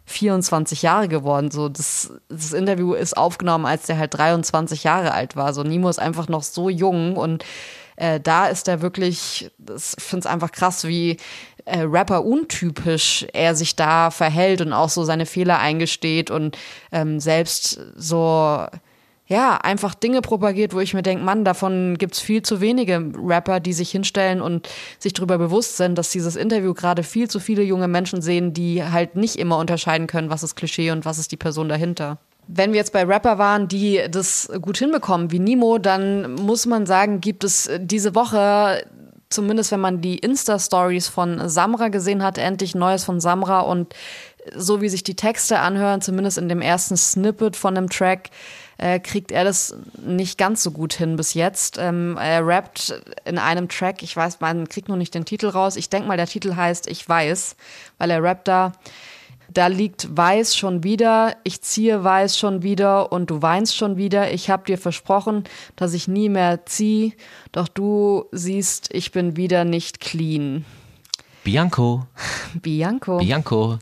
vierundzwanzig Jahre geworden. So, das, das Interview ist aufgenommen, als der halt dreiundzwanzig Jahre alt war. So, Nimo ist einfach noch so jung und äh, da ist er wirklich, das, ich finde es einfach krass, wie äh, Rapper untypisch er sich da verhält und auch so seine Fehler eingesteht und ähm, selbst so, ja, einfach Dinge propagiert, wo ich mir denke, Mann, davon gibt's viel zu wenige Rapper, die sich hinstellen und sich darüber bewusst sind, dass dieses Interview gerade viel zu viele junge Menschen sehen, die halt nicht immer unterscheiden können, was ist Klischee und was ist die Person dahinter. Wenn wir jetzt bei Rapper waren, die das gut hinbekommen, wie Nimo, dann muss man sagen, gibt es diese Woche, zumindest wenn man die Insta-Stories von Samra gesehen hat, endlich Neues von Samra und so wie sich die Texte anhören, zumindest in dem ersten Snippet von dem Track, äh, kriegt er das nicht ganz so gut hin bis jetzt. Ähm, er rappt in einem Track, ich weiß, man kriegt noch nicht den Titel raus, ich denke mal, der Titel heißt Ich weiß, weil er rappt da, da liegt Weiß schon wieder, ich ziehe Weiß schon wieder und du weinst schon wieder, ich hab dir versprochen, dass ich nie mehr zieh, doch du siehst, ich bin wieder nicht clean. Bianco. Bianco. Bianco.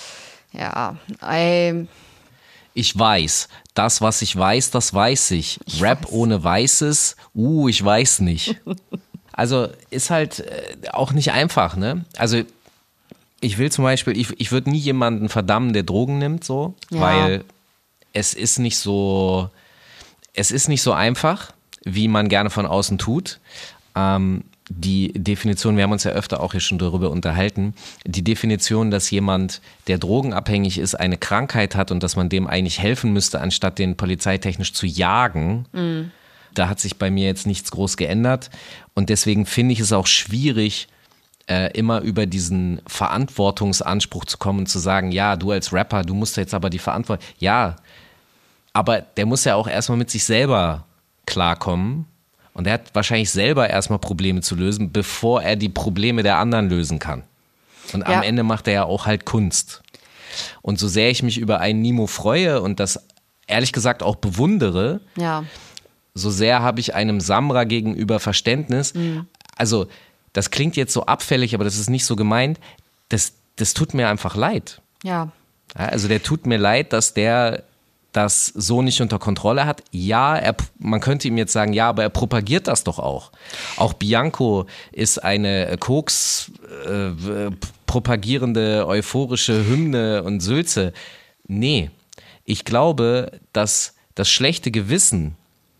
Ja, ey. Ich weiß, das, was ich weiß, das weiß ich. ich Rap weiß. ohne Weißes, uh, ich weiß nicht. Also ist halt äh, auch nicht einfach, ne? Also ich will zum Beispiel, ich, ich würde nie jemanden verdammen, der Drogen nimmt, so, Ja. weil es ist nicht so, es ist nicht so einfach, wie man gerne von außen tut. Ähm, die Definition, wir haben uns ja öfter auch hier schon darüber unterhalten, die Definition, dass jemand, der drogenabhängig ist, eine Krankheit hat und dass man dem eigentlich helfen müsste, anstatt den polizeitechnisch zu jagen, mhm. da hat sich bei mir jetzt nichts groß geändert und deswegen finde ich es auch schwierig, äh, immer über diesen Verantwortungsanspruch zu kommen und zu sagen, ja, du als Rapper, du musst jetzt aber die Verantwortung, ja, aber der muss ja auch erstmal mit sich selber klarkommen. Und er hat wahrscheinlich selber erstmal Probleme zu lösen, bevor er die Probleme der anderen lösen kann. Und ja. am Ende macht er ja auch halt Kunst. Und so sehr ich mich über einen Nimo freue und das ehrlich gesagt auch bewundere, ja. so sehr habe ich einem Samra gegenüber Verständnis. Mhm. Also das klingt jetzt so abfällig, aber das ist nicht so gemeint. Das, das tut mir einfach leid. Ja. Ja, also der tut mir leid, dass der das so nicht unter Kontrolle hat. Ja, er, man könnte ihm jetzt sagen, ja, aber er propagiert das doch auch. Auch Bianco ist eine Koks äh, propagierende, euphorische Hymne und Sülze. Nee, ich glaube, dass das schlechte Gewissen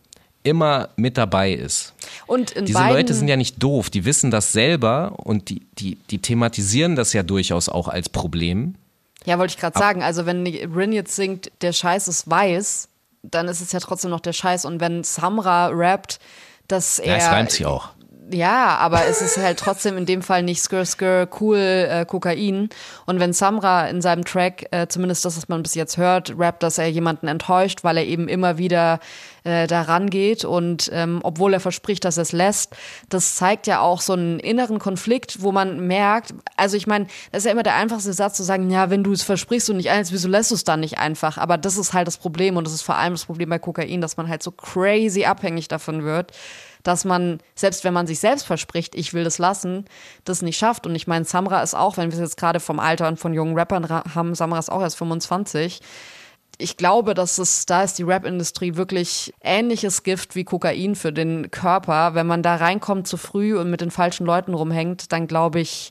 immer mit dabei ist. Und in Diese beiden Leute sind ja nicht doof, die wissen das selber und die, die, die thematisieren das ja durchaus auch als Problem. Ja, wollte ich gerade sagen, also wenn Rin jetzt singt, der Scheiß ist weiß, dann ist es ja trotzdem noch der Scheiß. Und wenn Samra rappt, dass er... Ja, es reimt sich auch. Ja, aber es ist halt trotzdem in dem Fall nicht Skr Skr cool äh, Kokain. Und wenn Samra in seinem Track, äh, zumindest das, was man bis jetzt hört, rappt, dass er jemanden enttäuscht, weil er eben immer wieder äh, da rangeht und ähm, obwohl er verspricht, dass er es lässt, das zeigt ja auch so einen inneren Konflikt, wo man merkt, also ich meine, das ist ja immer der einfachste Satz zu sagen, ja, wenn du es versprichst und nicht eins, wieso lässt du es dann nicht einfach? Aber das ist halt das Problem und das ist vor allem das Problem bei Kokain, dass man halt so crazy abhängig davon wird, dass man, selbst wenn man sich selbst verspricht, ich will das lassen, das nicht schafft. Und ich meine, Samra ist auch, wenn wir es jetzt gerade vom Alter und von jungen Rappern haben, Samra ist auch erst fünfundzwanzig. Ich glaube, dass es, da ist die Rap-Industrie wirklich ähnliches Gift wie Kokain für den Körper. Wenn man da reinkommt zu früh und mit den falschen Leuten rumhängt, dann glaube ich,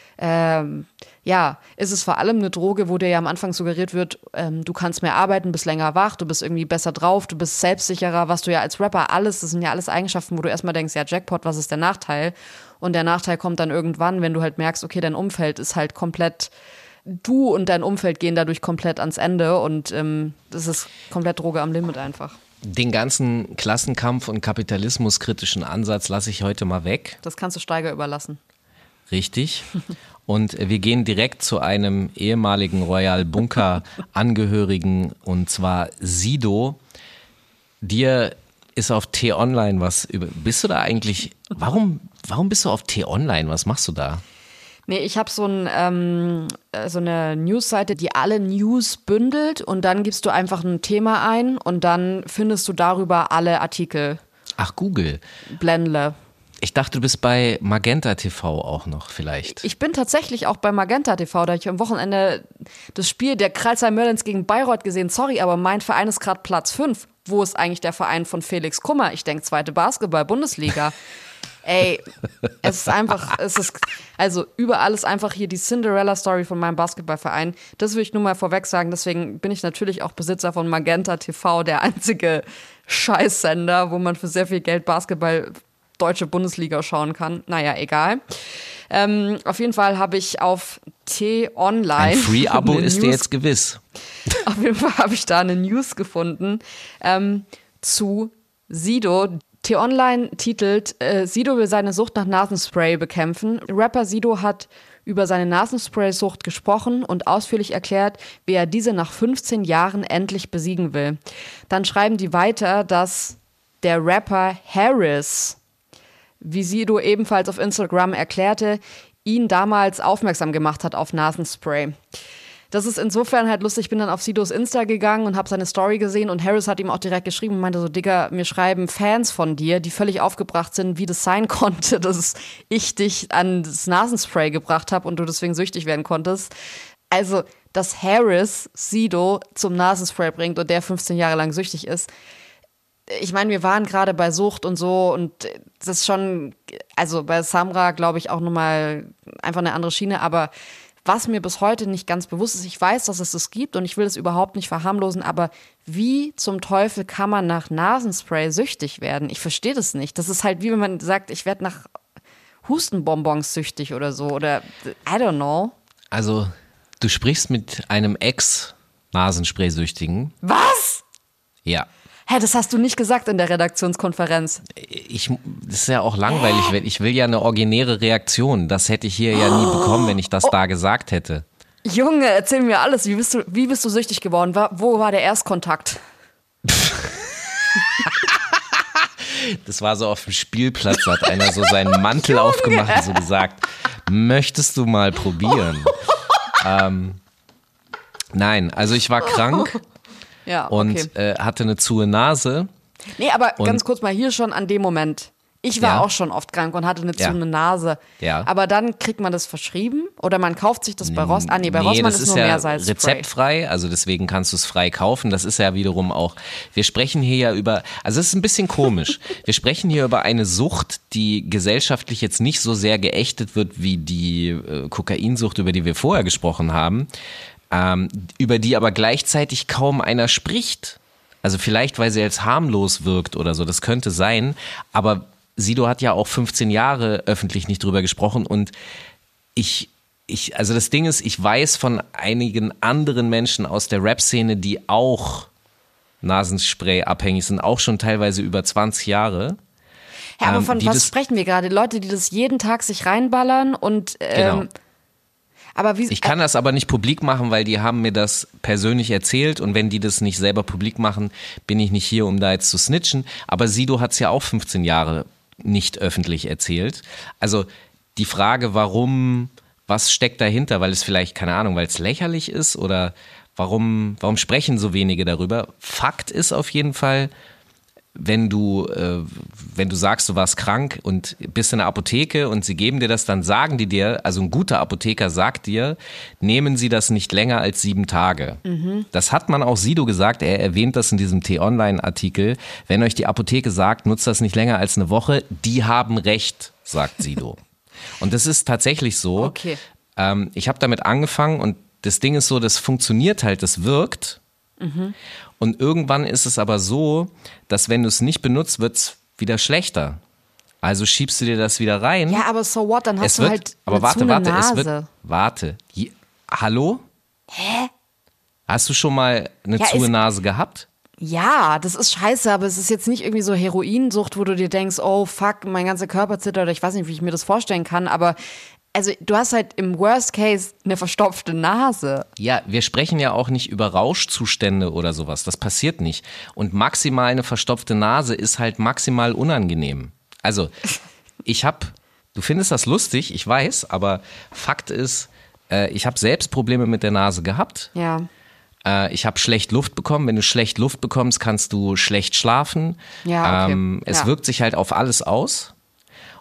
ähm, ja, ist es vor allem eine Droge, wo dir ja am Anfang suggeriert wird, ähm, du kannst mehr arbeiten, bist länger wach, du bist irgendwie besser drauf, du bist selbstsicherer, was du ja als Rapper alles, das sind ja alles Eigenschaften, wo du erstmal denkst, ja, Jackpot, was ist der Nachteil? Und der Nachteil kommt dann irgendwann, wenn du halt merkst, okay, dein Umfeld ist halt komplett, du und dein Umfeld gehen dadurch komplett ans Ende und ähm, das ist komplett Droge am Limit einfach. Den ganzen Klassenkampf und kapitalismuskritischen Ansatz lasse ich heute mal weg. Das kannst du Steiger überlassen. Richtig. Und wir gehen direkt zu einem ehemaligen Royal Bunker Angehörigen und zwar Sido. Dir ist auf T-Online was über. Bist du da eigentlich? Warum, warum bist du auf T-Online? Was machst du da? Nee, ich habe so, ein, ähm, so eine Newsseite, die alle News bündelt und dann gibst du einfach ein Thema ein und dann findest du darüber alle Artikel. Ach, Google. Blendle. Ich dachte, du bist bei Magenta T V auch noch vielleicht. Ich bin tatsächlich auch bei Magenta T V, da habe ich am Wochenende das Spiel der Kralsheim Merlins gegen Bayreuth gesehen. Sorry, aber mein Verein ist gerade Platz fünf. Wo ist eigentlich der Verein von Felix Kummer? Ich denke, zweite Basketball-Bundesliga. Ey, es ist einfach, es ist, also überall ist einfach hier die Cinderella-Story von meinem Basketballverein. Das will ich nur mal vorweg sagen, deswegen bin ich natürlich auch Besitzer von Magenta T V, der einzige Scheißsender, wo man für sehr viel Geld Basketball deutsche Bundesliga schauen kann. Naja, egal. Ähm, auf jeden Fall habe ich auf T-Online ein Free-Abo ist dir jetzt gewiss. Auf jeden Fall habe ich da eine News gefunden ähm, zu Sido. T-Online titelt, äh, Sido will seine Sucht nach Nasenspray bekämpfen. Rapper Sido hat über seine Nasenspray-Sucht gesprochen und ausführlich erklärt, wie er diese nach fünfzehn Jahren endlich besiegen will. Dann schreiben die weiter, dass der Rapper Harris, wie Sido ebenfalls auf Instagram erklärte, ihn damals aufmerksam gemacht hat auf Nasenspray. Das ist insofern halt lustig, ich bin dann auf Sidos Insta gegangen und habe seine Story gesehen und Harris hat ihm auch direkt geschrieben und meinte so, Digga, mir schreiben Fans von dir, die völlig aufgebracht sind, wie das sein konnte, dass ich dich an das Nasenspray gebracht habe und du deswegen süchtig werden konntest. Also, dass Harris Sido zum Nasenspray bringt und der fünfzehn Jahre lang süchtig ist. Ich meine, wir waren gerade bei Sucht und so und das ist schon, also bei Samra glaube ich auch nochmal einfach eine andere Schiene, aber was mir bis heute nicht ganz bewusst ist, ich weiß, dass es das gibt und ich will es überhaupt nicht verharmlosen, aber wie zum Teufel kann man nach Nasenspray süchtig werden? Ich verstehe das nicht. Das ist halt wie wenn man sagt, ich werde nach Hustenbonbons süchtig oder so oder I don't know. Also, du sprichst mit einem Ex-Nasenspray-Süchtigen. Was? Ja. Hä, das hast du nicht gesagt in der Redaktionskonferenz. Ich, das ist ja auch langweilig, weil ich will ja eine originäre Reaktion. Das hätte ich hier ja nie bekommen, wenn ich das oh. da gesagt hätte. Junge, erzähl mir alles. Wie bist du, wie bist du süchtig geworden? Wo war der Erstkontakt? Das war so auf dem Spielplatz, da hat einer so seinen Mantel Junge. aufgemacht und so gesagt, möchtest du mal probieren? ähm, nein, also ich war krank. Ja, und okay. äh, hatte eine zuhe Nase. Nee, aber und ganz kurz mal hier schon an dem Moment. Ich war ja. auch schon oft krank und hatte eine ja. zuhe Nase. Ja. Aber dann kriegt man das verschrieben oder man kauft sich das bei Ross. Ah nee, bei nee, Rossmann das ist ist nur ja Meersalzspray. rezeptfrei, also deswegen kannst du es frei kaufen. Das ist ja wiederum auch, wir sprechen hier ja über, also es ist ein bisschen komisch. Wir sprechen hier über eine Sucht, die gesellschaftlich jetzt nicht so sehr geächtet wird wie die äh, Kokainsucht, über die wir vorher gesprochen haben, ähm, über die aber gleichzeitig kaum einer spricht. Also vielleicht, weil sie jetzt harmlos wirkt oder so, das könnte sein, aber Sido hat ja auch fünfzehn Jahre öffentlich nicht drüber gesprochen und ich, ich, also das Ding ist, ich weiß von einigen anderen Menschen aus der Rap-Szene, die auch Nasenspray abhängig sind, auch schon teilweise über zwanzig Jahre. Ja, aber ähm, von was sprechen wir gerade? Leute, die das jeden Tag sich reinballern und ähm, genau. Aber wie, ich kann das aber nicht publik machen, weil die haben mir das persönlich erzählt und wenn die das nicht selber publik machen, bin ich nicht hier, um da jetzt zu snitchen. Aber Sido hat es ja auch fünfzehn Jahre nicht öffentlich erzählt. Also die Frage, warum, was steckt dahinter, weil es vielleicht, keine Ahnung, weil es lächerlich ist oder warum, warum sprechen so wenige darüber? Fakt ist auf jeden Fall, wenn du, äh, wenn du sagst, du warst krank und bist in der Apotheke und sie geben dir das, dann sagen die dir, also ein guter Apotheker sagt dir, nehmen Sie das nicht länger als sieben Tage. Mhm. Das hat man auch Sido gesagt, er erwähnt das in diesem T-Online-Artikel. Wenn euch die Apotheke sagt, nutzt das nicht länger als eine Woche, die haben recht, sagt Sido. Und das ist tatsächlich so. Okay. Ähm, ich habe damit angefangen und das Ding ist so, das funktioniert halt, das wirkt. Mhm. Und irgendwann ist es aber so, dass wenn du es nicht benutzt, wird es wieder schlechter. Also schiebst du dir das wieder rein. Ja, aber so what, dann hast es du wird, halt aber eine warte, zu warte, Nase. es wird, warte. Je, hallo? Hä? Hast du schon mal eine Ja, zuhe es- Nase gehabt? Ja, das ist scheiße, aber es ist jetzt nicht irgendwie so Heroinsucht, wo du dir denkst, oh fuck, mein ganzer Körper zittert oder ich weiß nicht, wie ich mir das vorstellen kann, aber also du hast halt im Worst Case eine verstopfte Nase. Ja, wir sprechen ja auch nicht über Rauschzustände oder sowas. Das passiert nicht. Und maximal eine verstopfte Nase ist halt maximal unangenehm. Also, ich hab, du findest das lustig, ich weiß, aber Fakt ist, äh, ich habe selbst Probleme mit der Nase gehabt. Ja. Äh, ich habe schlecht Luft bekommen. Wenn du schlecht Luft bekommst, kannst du schlecht schlafen. Ja, okay. Ähm, es Ja. wirkt sich halt auf alles aus.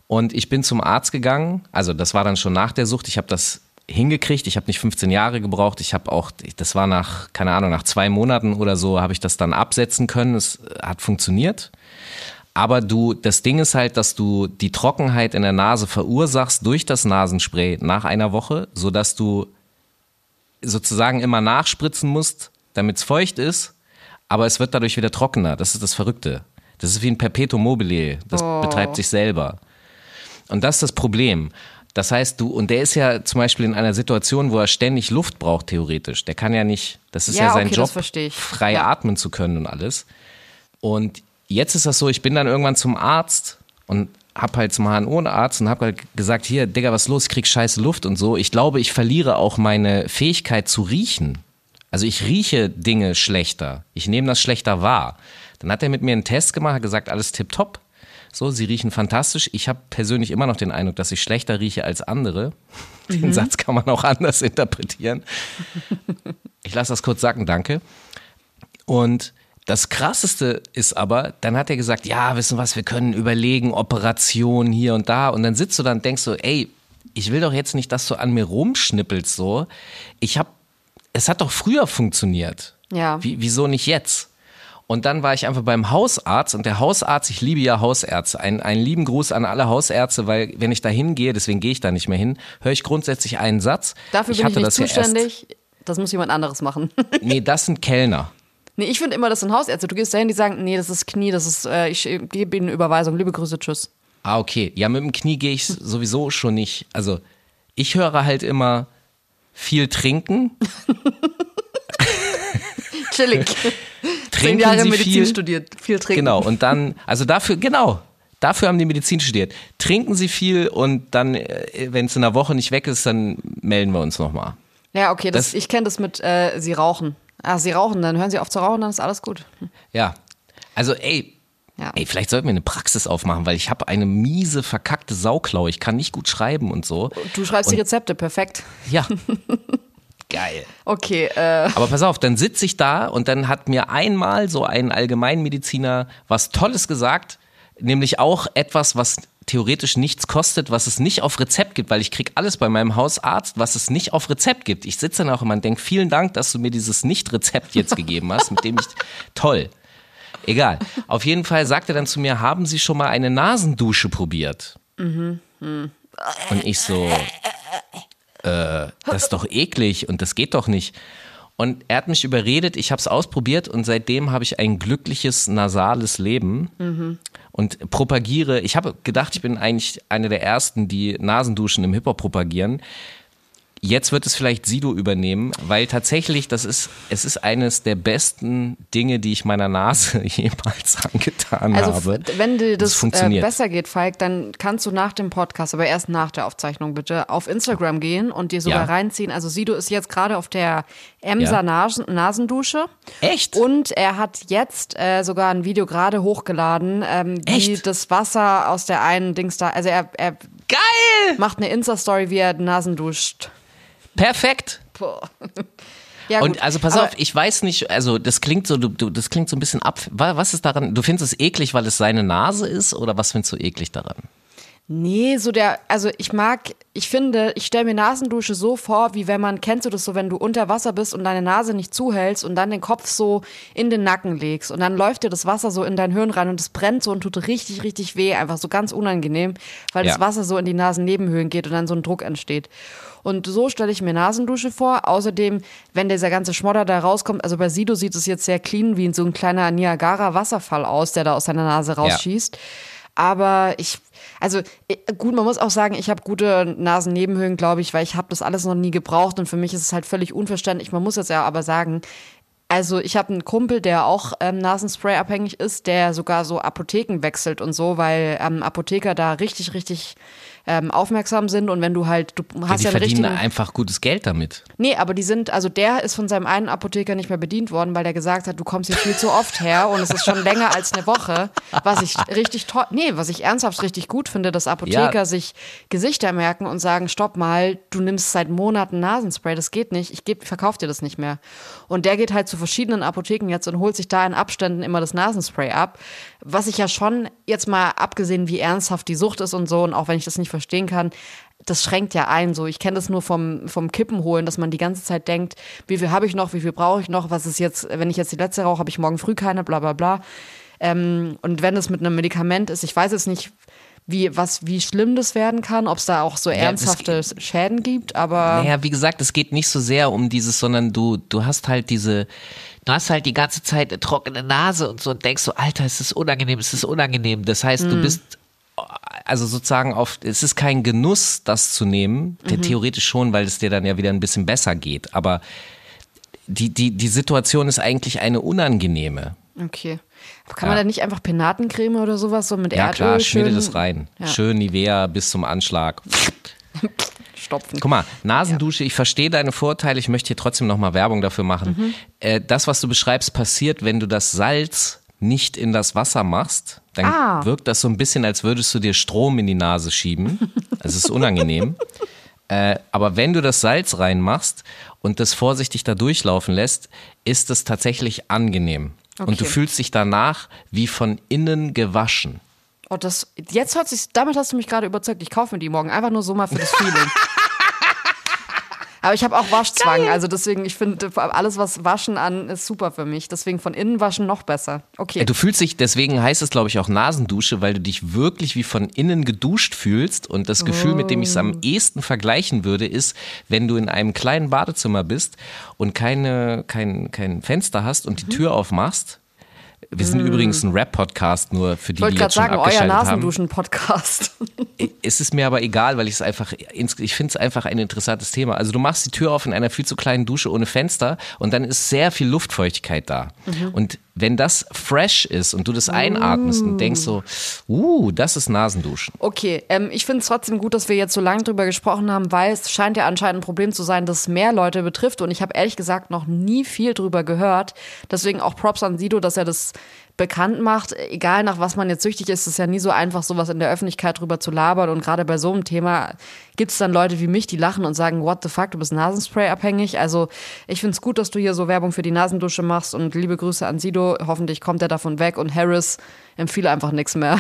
Und ich bin zum Arzt gegangen, also das war dann schon nach der Sucht, ich habe das hingekriegt, ich habe nicht fünfzehn Jahre gebraucht, ich habe auch, das war nach, keine Ahnung, nach zwei Monaten oder so, habe ich das dann absetzen können, es hat funktioniert. Aber du, das Ding ist halt, dass du die Trockenheit in der Nase verursachst durch das Nasenspray nach einer Woche, sodass du sozusagen immer nachspritzen musst, damit es feucht ist, aber es wird dadurch wieder trockener. Das ist das Verrückte. Das ist wie ein Perpetuum mobile, das oh. betreibt sich selber. Und das ist das Problem. Das heißt, du, und der ist ja zum Beispiel in einer Situation, wo er ständig Luft braucht, theoretisch. Der kann ja nicht, das ist ja, ja sein okay, Job, frei ja. atmen zu können und alles. Und jetzt ist das so, ich bin dann irgendwann zum Arzt und hab halt zum H N O-Arzt und hab halt gesagt, hier, Digga, was ist los, ich krieg scheiße Luft und so. Ich glaube, ich verliere auch meine Fähigkeit zu riechen. Also ich rieche Dinge schlechter. Ich nehme das schlechter wahr. Dann hat er mit mir einen Test gemacht, hat gesagt, alles tipptopp. So, sie riechen fantastisch. Ich habe persönlich immer noch den Eindruck, dass ich schlechter rieche als andere. Den mhm. Satz kann man auch anders interpretieren. Ich lasse das kurz sacken, danke. Und das Krasseste ist aber, dann hat er gesagt, ja, wissen was, wir können überlegen, Operation hier und da. Und dann sitzt du da und denkst so, ey, ich will doch jetzt nicht, dass du an mir rumschnippelst so. Ich hab, es hat doch früher funktioniert. Ja. Wie, wieso nicht jetzt? Und dann war ich einfach beim Hausarzt und der Hausarzt, ich liebe ja Hausärzte, einen, einen lieben Gruß an alle Hausärzte, weil wenn ich da hingehe, deswegen gehe ich da nicht mehr hin, höre ich grundsätzlich einen Satz. Dafür ich bin ich nicht das zuständig, ja das muss jemand anderes machen. Nee, das sind Kellner. Nee, ich finde immer, das sind Hausärzte. Du gehst dahin, die sagen, nee, das ist Knie, das ist, äh, ich gebe ihnen eine Überweisung, liebe Grüße, tschüss. Ah, okay. Ja, mit dem Knie gehe ich sowieso schon nicht. Also, ich höre halt immer viel trinken. Chillig. Trinken Zehn Jahre Sie Medizin viel, studiert, viel trinken. Genau, und dann, also dafür, genau, dafür haben die Medizin studiert. Trinken Sie viel und dann, wenn es in einer Woche nicht weg ist, dann melden wir uns nochmal. Ja, okay, das, das, ich kenne das mit, äh, Sie rauchen. Ah, Sie rauchen, dann hören Sie auf zu rauchen, dann ist alles gut. Ja, also ey, ja. ey vielleicht sollten wir eine Praxis aufmachen, weil ich habe eine miese, verkackte Sauklaue. Ich kann nicht gut schreiben und so. Du schreibst und, die Rezepte, perfekt. Ja, geil. Okay. Äh. Aber pass auf, dann sitze ich da und dann hat mir einmal so ein Allgemeinmediziner was Tolles gesagt, nämlich auch etwas, was theoretisch nichts kostet, was es nicht auf Rezept gibt, weil ich kriege alles bei meinem Hausarzt, was es nicht auf Rezept gibt. Ich sitze dann auch immer und denke, vielen Dank, dass du mir dieses Nicht-Rezept jetzt gegeben hast, mit dem ich, toll. Egal. Auf jeden Fall sagt er dann zu mir, haben Sie schon mal eine Nasendusche probiert? Mhm. Mhm. Und ich so, äh, das ist doch eklig und das geht doch nicht. Und er hat mich überredet, ich habe es ausprobiert und seitdem habe ich ein glückliches, nasales Leben mhm. und propagiere, ich habe gedacht, ich bin eigentlich eine der Ersten, die Nasenduschen im Hip-Hop propagieren. Jetzt wird es vielleicht Sido übernehmen, weil tatsächlich, das ist, es ist eines der besten Dinge, die ich meiner Nase jemals angetan also, habe. Wenn dir das, das äh, besser geht, Falk, dann kannst du nach dem Podcast, aber erst nach der Aufzeichnung bitte, auf Instagram gehen und dir sogar ja. reinziehen. Also Sido ist jetzt gerade auf der Emser ja. Nasen- Nasendusche. Echt? Und er hat jetzt äh, sogar ein Video gerade hochgeladen, ähm, wie Echt? das Wasser aus der einen Dings da, also er, er Geil! macht eine Insta-Story, wie er Nasen duscht. Perfekt. Boah. Ja, und gut. also pass Aber auf, ich weiß nicht, also das klingt so, du, du, das klingt so ein bisschen ab. Was ist daran? Du findest es eklig, weil es seine Nase ist, oder was findest du eklig daran? Nee, so der, also ich mag, ich finde, ich stelle mir Nasendusche so vor, wie wenn man, kennst du das so, wenn du unter Wasser bist und deine Nase nicht zuhältst und dann den Kopf so in den Nacken legst und dann läuft dir das Wasser so in dein Hirn rein und es brennt so und tut richtig, richtig weh, einfach so ganz unangenehm, weil ja. das Wasser so in die Nasennebenhöhlen geht und dann so ein Druck entsteht. Und so stelle ich mir Nasendusche vor. Außerdem, wenn dieser ganze Schmodder da rauskommt, also bei Sido sieht es jetzt sehr clean wie so ein kleiner Niagara-Wasserfall aus, der da aus seiner Nase rausschießt. Ja. Aber ich, also gut, man muss auch sagen, ich habe gute Nasennebenhöhlen, glaube ich, weil ich habe das alles noch nie gebraucht und für mich ist es halt völlig unverständlich. Man muss jetzt ja aber sagen, also ich habe einen Kumpel, der auch ähm, Nasenspray abhängig ist, der sogar so Apotheken wechselt und so, weil ähm, Apotheker da richtig, richtig ähm, aufmerksam sind und wenn du halt, du hast Ja, die ja einen verdienen richtigen... einfach gutes Geld damit. Nee, aber die sind, also der ist von seinem einen Apotheker nicht mehr bedient worden, weil der gesagt hat, du kommst hier viel zu oft her und es ist schon länger als eine Woche, was ich richtig toll, nee, was ich ernsthaft richtig gut finde, dass Apotheker Ja. sich Gesichter merken und sagen, stopp mal, du nimmst seit Monaten Nasenspray, das geht nicht, ich geb, verkauf dir das nicht mehr. Und der geht halt zu verschiedenen Apotheken jetzt und holt sich da in Abständen immer das Nasenspray ab, was ich ja schon jetzt mal abgesehen, wie ernsthaft die Sucht ist und so und auch wenn ich das nicht verstehen kann, das schränkt ja ein, so. Ich kenne das nur vom, vom Kippen holen, dass man die ganze Zeit denkt, wie viel habe ich noch, wie viel brauche ich noch, was ist jetzt, wenn ich jetzt die letzte rauche, habe ich morgen früh keine, bla bla bla. Ähm, und wenn es mit einem Medikament ist, ich weiß jetzt nicht, wie, was, wie schlimm das werden kann, ob es da auch so Ja, ernsthafte Schäden gibt, aber Naja, wie gesagt, es geht nicht so sehr um dieses, sondern du, du hast halt diese, du hast halt die ganze Zeit eine trockene Nase und so und denkst so, Alter, es ist unangenehm, es ist unangenehm. Das heißt, du bist also sozusagen auf, es ist kein Genuss, das zu nehmen, der theoretisch schon, weil es dir dann ja wieder ein bisschen besser geht, aber die, die, die Situation ist eigentlich eine unangenehme. okay. Aber kann man da nicht einfach Penatencreme oder sowas so mit Ja Erdöl klar, schmiede schön das rein. Ja. Schön Nivea bis zum Anschlag. stopfen? Guck mal, Nasendusche, ich verstehe deine Vorteile, ich möchte hier trotzdem nochmal Werbung dafür machen. Mhm. Äh, das, was du beschreibst, passiert, wenn du das Salz nicht in das Wasser machst, dann Ah. wirkt das so ein bisschen, als würdest du dir Strom in die Nase schieben. Also es ist unangenehm. äh, aber wenn du das Salz reinmachst und das vorsichtig da durchlaufen lässt, ist es tatsächlich angenehm. Und du Okay. fühlst dich danach wie von innen gewaschen. Oh, das, jetzt hört sich, damit hast du mich gerade überzeugt. Ich kaufe mir die morgen einfach nur so mal für das Feeling. Aber ich habe auch Waschzwang, also deswegen, ich finde, alles, was Waschen an, ist super für mich. Deswegen von innen waschen noch besser. Okay. Du fühlst dich, deswegen heißt es, glaube ich, auch Nasendusche, weil du dich wirklich wie von innen geduscht fühlst. Und das Gefühl, mit dem ich es am ehesten vergleichen würde, ist, wenn du in einem kleinen Badezimmer bist und keine, kein, kein Fenster hast und die Tür aufmachst. Wir sind übrigens ein Rap-Podcast, nur für die, ich wollte die gerade jetzt schon sagen, euer abgeschaltet haben. Nasenduschen-Podcast. Es ist mir aber egal, weil ich es einfach, ich finde es einfach ein interessantes Thema. Also du machst die Tür auf in einer viel zu kleinen Dusche ohne Fenster und dann ist sehr viel Luftfeuchtigkeit da. Mhm. Und wenn das fresh ist und du das einatmest und denkst so, uh, das ist Nasenduschen. Okay, ähm, ich finde es trotzdem gut, dass wir jetzt so lange drüber gesprochen haben, weil es scheint ja anscheinend ein Problem zu sein, das mehr Leute betrifft und ich habe ehrlich gesagt noch nie viel drüber gehört. Deswegen auch Props an Sido, dass er das bekannt macht. Egal nach was man jetzt süchtig ist, ist es ja nie so einfach, sowas in der Öffentlichkeit drüber zu labern und gerade bei so einem Thema gibt es dann Leute wie mich, die lachen und sagen, what the fuck, du bist Nasenspray abhängig. Also ich finde es gut, dass du hier so Werbung für die Nasendusche machst und liebe Grüße an Sido. Hoffentlich kommt er davon weg und Harris empfiehlt einfach nichts mehr.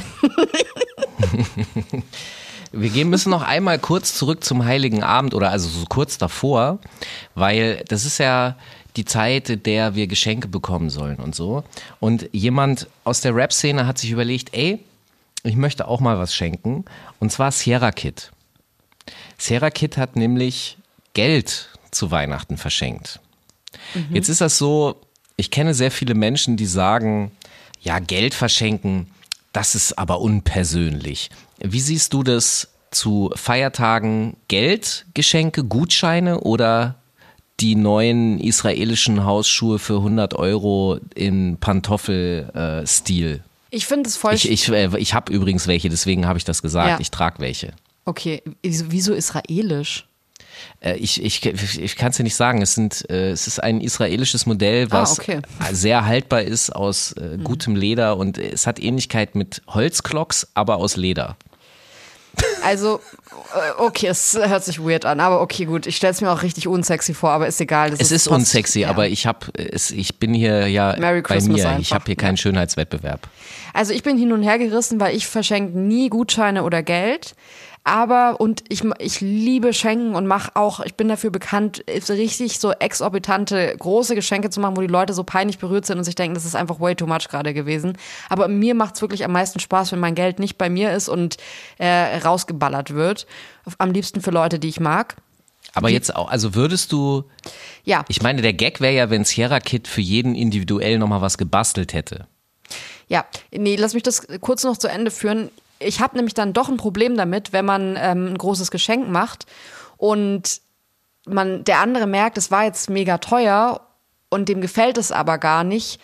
Wir gehen müssen noch einmal kurz zurück zum Heiligen Abend oder also so kurz davor, weil das ist ja die Zeit, in der wir Geschenke bekommen sollen und so. Und jemand aus der Rap-Szene hat sich überlegt, ey, ich möchte auch mal was schenken. Und zwar Sierra Kid. Sierra Kid hat nämlich Geld zu Weihnachten verschenkt. Mhm. Jetzt ist das so, ich kenne sehr viele Menschen, die sagen, ja, Geld verschenken, das ist aber unpersönlich. Wie siehst du das zu Feiertagen? Geldgeschenke, Gutscheine oder die neuen israelischen Hausschuhe für hundert Euro in Pantoffel-Stil? Ich finde es voll... Ich, ich, ich habe übrigens welche, deswegen habe ich das gesagt. Ja. Ich trage welche. Okay, wieso, wieso israelisch? Äh, Ich, ich, ich kann es dir nicht sagen. Es, sind, äh, es ist ein israelisches Modell, was Ah, okay. sehr haltbar ist aus äh, gutem Leder und es hat Ähnlichkeit mit Holzklocks, aber aus Leder. Also, äh, okay, es hört sich weird an, aber okay, gut. Ich stelle es mir auch richtig unsexy vor, aber ist egal. Das Es ist passt, unsexy, ja. aber ich habe, ich bin hier ja Merry bei Christmas mir. einfach. Ich habe hier keinen Schönheitswettbewerb. Also ich bin hin und her gerissen, weil ich verschenke nie Gutscheine oder Geld. Aber, und ich, ich liebe Schenken und mache auch, ich bin dafür bekannt, richtig so exorbitante, große Geschenke zu machen, wo die Leute so peinlich berührt sind und sich denken, das ist einfach way too much gerade gewesen. Aber mir macht's wirklich am meisten Spaß, wenn mein Geld nicht bei mir ist und äh, rausgeballert wird. Am liebsten für Leute, die ich mag. Aber jetzt auch, also würdest du, Ja. ich meine, der Gag wäre ja, wenn Sierra Kid für jeden individuell nochmal was gebastelt hätte. Ja, nee, lass mich das kurz noch zu Ende führen. Ich habe nämlich dann doch ein Problem damit, wenn man ähm, ein großes Geschenk macht und man der andere merkt, es war jetzt mega teuer und dem gefällt es aber gar nicht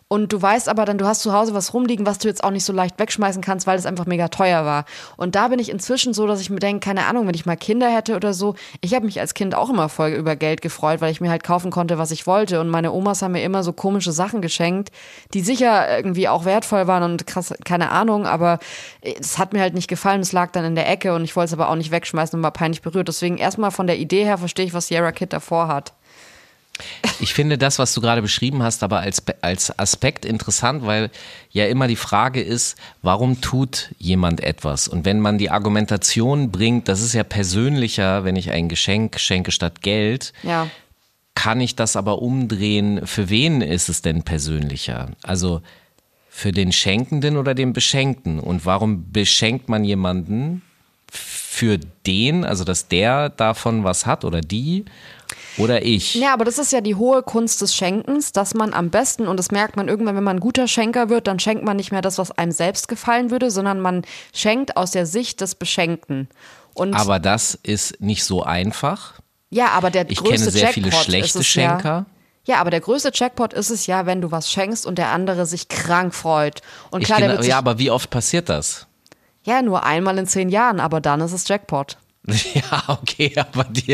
Und du weißt aber dann, du hast zu Hause was rumliegen, was du jetzt auch nicht so leicht wegschmeißen kannst, weil es einfach mega teuer war. Und da bin ich inzwischen so, dass ich mir denke, keine Ahnung, wenn ich mal Kinder hätte oder so, ich habe mich als Kind auch immer voll über Geld gefreut, weil ich mir halt kaufen konnte, was ich wollte. Und meine Omas haben mir immer so komische Sachen geschenkt, die sicher irgendwie auch wertvoll waren und krass, keine Ahnung, aber es hat mir halt nicht gefallen. Es lag dann in der Ecke und ich wollte es aber auch nicht wegschmeißen und war peinlich berührt. Deswegen erstmal von der Idee her verstehe ich, was Sierra Kid davor hat. Ich finde das, was du gerade beschrieben hast, aber als, als Aspekt interessant, weil ja immer die Frage ist, warum tut jemand etwas? Und wenn man die Argumentation bringt, das ist ja persönlicher, wenn ich ein Geschenk schenke statt Geld, ja. Kann ich das aber umdrehen, für wen ist es denn persönlicher? Also für den Schenkenden oder den Beschenkten? Und warum beschenkt man jemanden für den, also dass der davon was hat oder die? Oder ich. Ja, aber das ist ja die hohe Kunst des Schenkens, dass man am besten, und das merkt man irgendwann, wenn man ein guter Schenker wird, dann schenkt man nicht mehr das, was einem selbst gefallen würde, sondern man schenkt aus der Sicht des Beschenkten. Und aber das ist nicht so einfach. Ja, aber der ich größte kenne sehr Jackpot viele schlechte ist es Schenker. Ja. Ja, aber der größte Jackpot ist es ja, wenn du was schenkst und der andere sich krank freut. Und Ich klar, der kenne, wird sich, ja, aber wie oft passiert das? ja, nur einmal in zehn Jahren, aber dann ist es Jackpot. Ja, okay, aber die.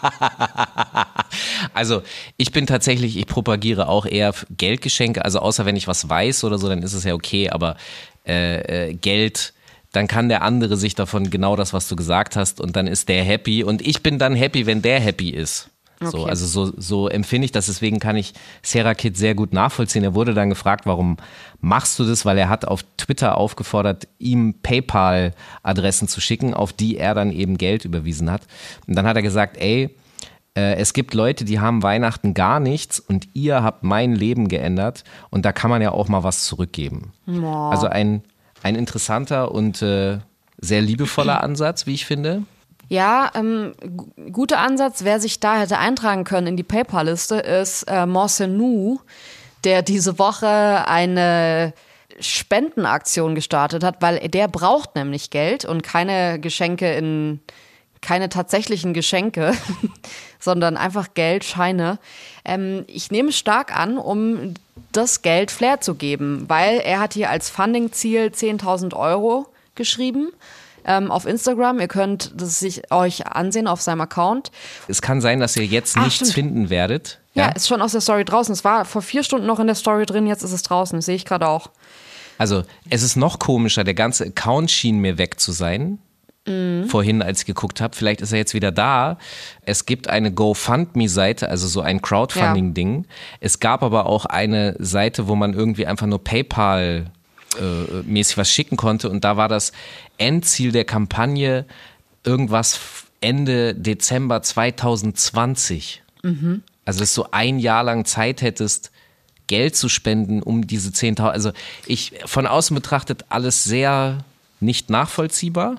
Also ich bin tatsächlich, ich propagiere auch eher Geldgeschenke, also außer wenn ich was weiß oder so, dann ist es ja okay, aber äh, äh, Geld, dann kann der andere sich davon genau das, was du gesagt hast, und dann ist der happy und ich bin dann happy, wenn der happy ist. So, Okay. also so, so empfinde ich das, deswegen kann ich Sierra Kid sehr gut nachvollziehen. Er wurde dann gefragt, warum machst du das, weil er hat auf Twitter aufgefordert, ihm PayPal-Adressen zu schicken, auf die er dann eben Geld überwiesen hat. Und dann hat er gesagt, ey, äh, es gibt Leute, die haben Weihnachten gar nichts und ihr habt mein Leben geändert und da kann man ja auch mal was zurückgeben. Boah. Also ein, ein interessanter und äh, sehr liebevoller Ansatz, wie ich finde. Ja, ähm, g- guter Ansatz, wer sich da hätte eintragen können in die PayPal-Liste, ist äh, Morsenu, der diese Woche eine Spendenaktion gestartet hat, weil der braucht nämlich Geld und keine Geschenke in, keine tatsächlichen Geschenke, sondern einfach Geld, Scheine. Ähm, ich nehme es stark an, um das Geld Flair zu geben, weil er hat hier als Funding-Ziel zehntausend Euro geschrieben. Ähm, auf Instagram, ihr könnt das sich euch ansehen auf seinem Account. Es kann sein, dass ihr jetzt Ah, nichts stimmt. finden werdet. Ja, ist schon aus der Story draußen. Es war vor vier Stunden noch in der Story drin, jetzt ist es draußen. Das sehe ich gerade auch. Also es ist noch komischer, der ganze Account schien mir weg zu sein. Mhm. Vorhin, als ich geguckt habe, vielleicht ist er jetzt wieder da. Es gibt eine GoFundMe-Seite, also so ein Crowdfunding-Ding. Es gab aber auch eine Seite, wo man irgendwie einfach nur PayPal äh, mäßig was schicken konnte und da war das Endziel der Kampagne irgendwas Ende Dezember zwanzig zwanzig. Mhm. Also dass du ein Jahr lang Zeit hättest, Geld zu spenden, um diese zehntausend, also ich, von außen betrachtet alles sehr nicht nachvollziehbar.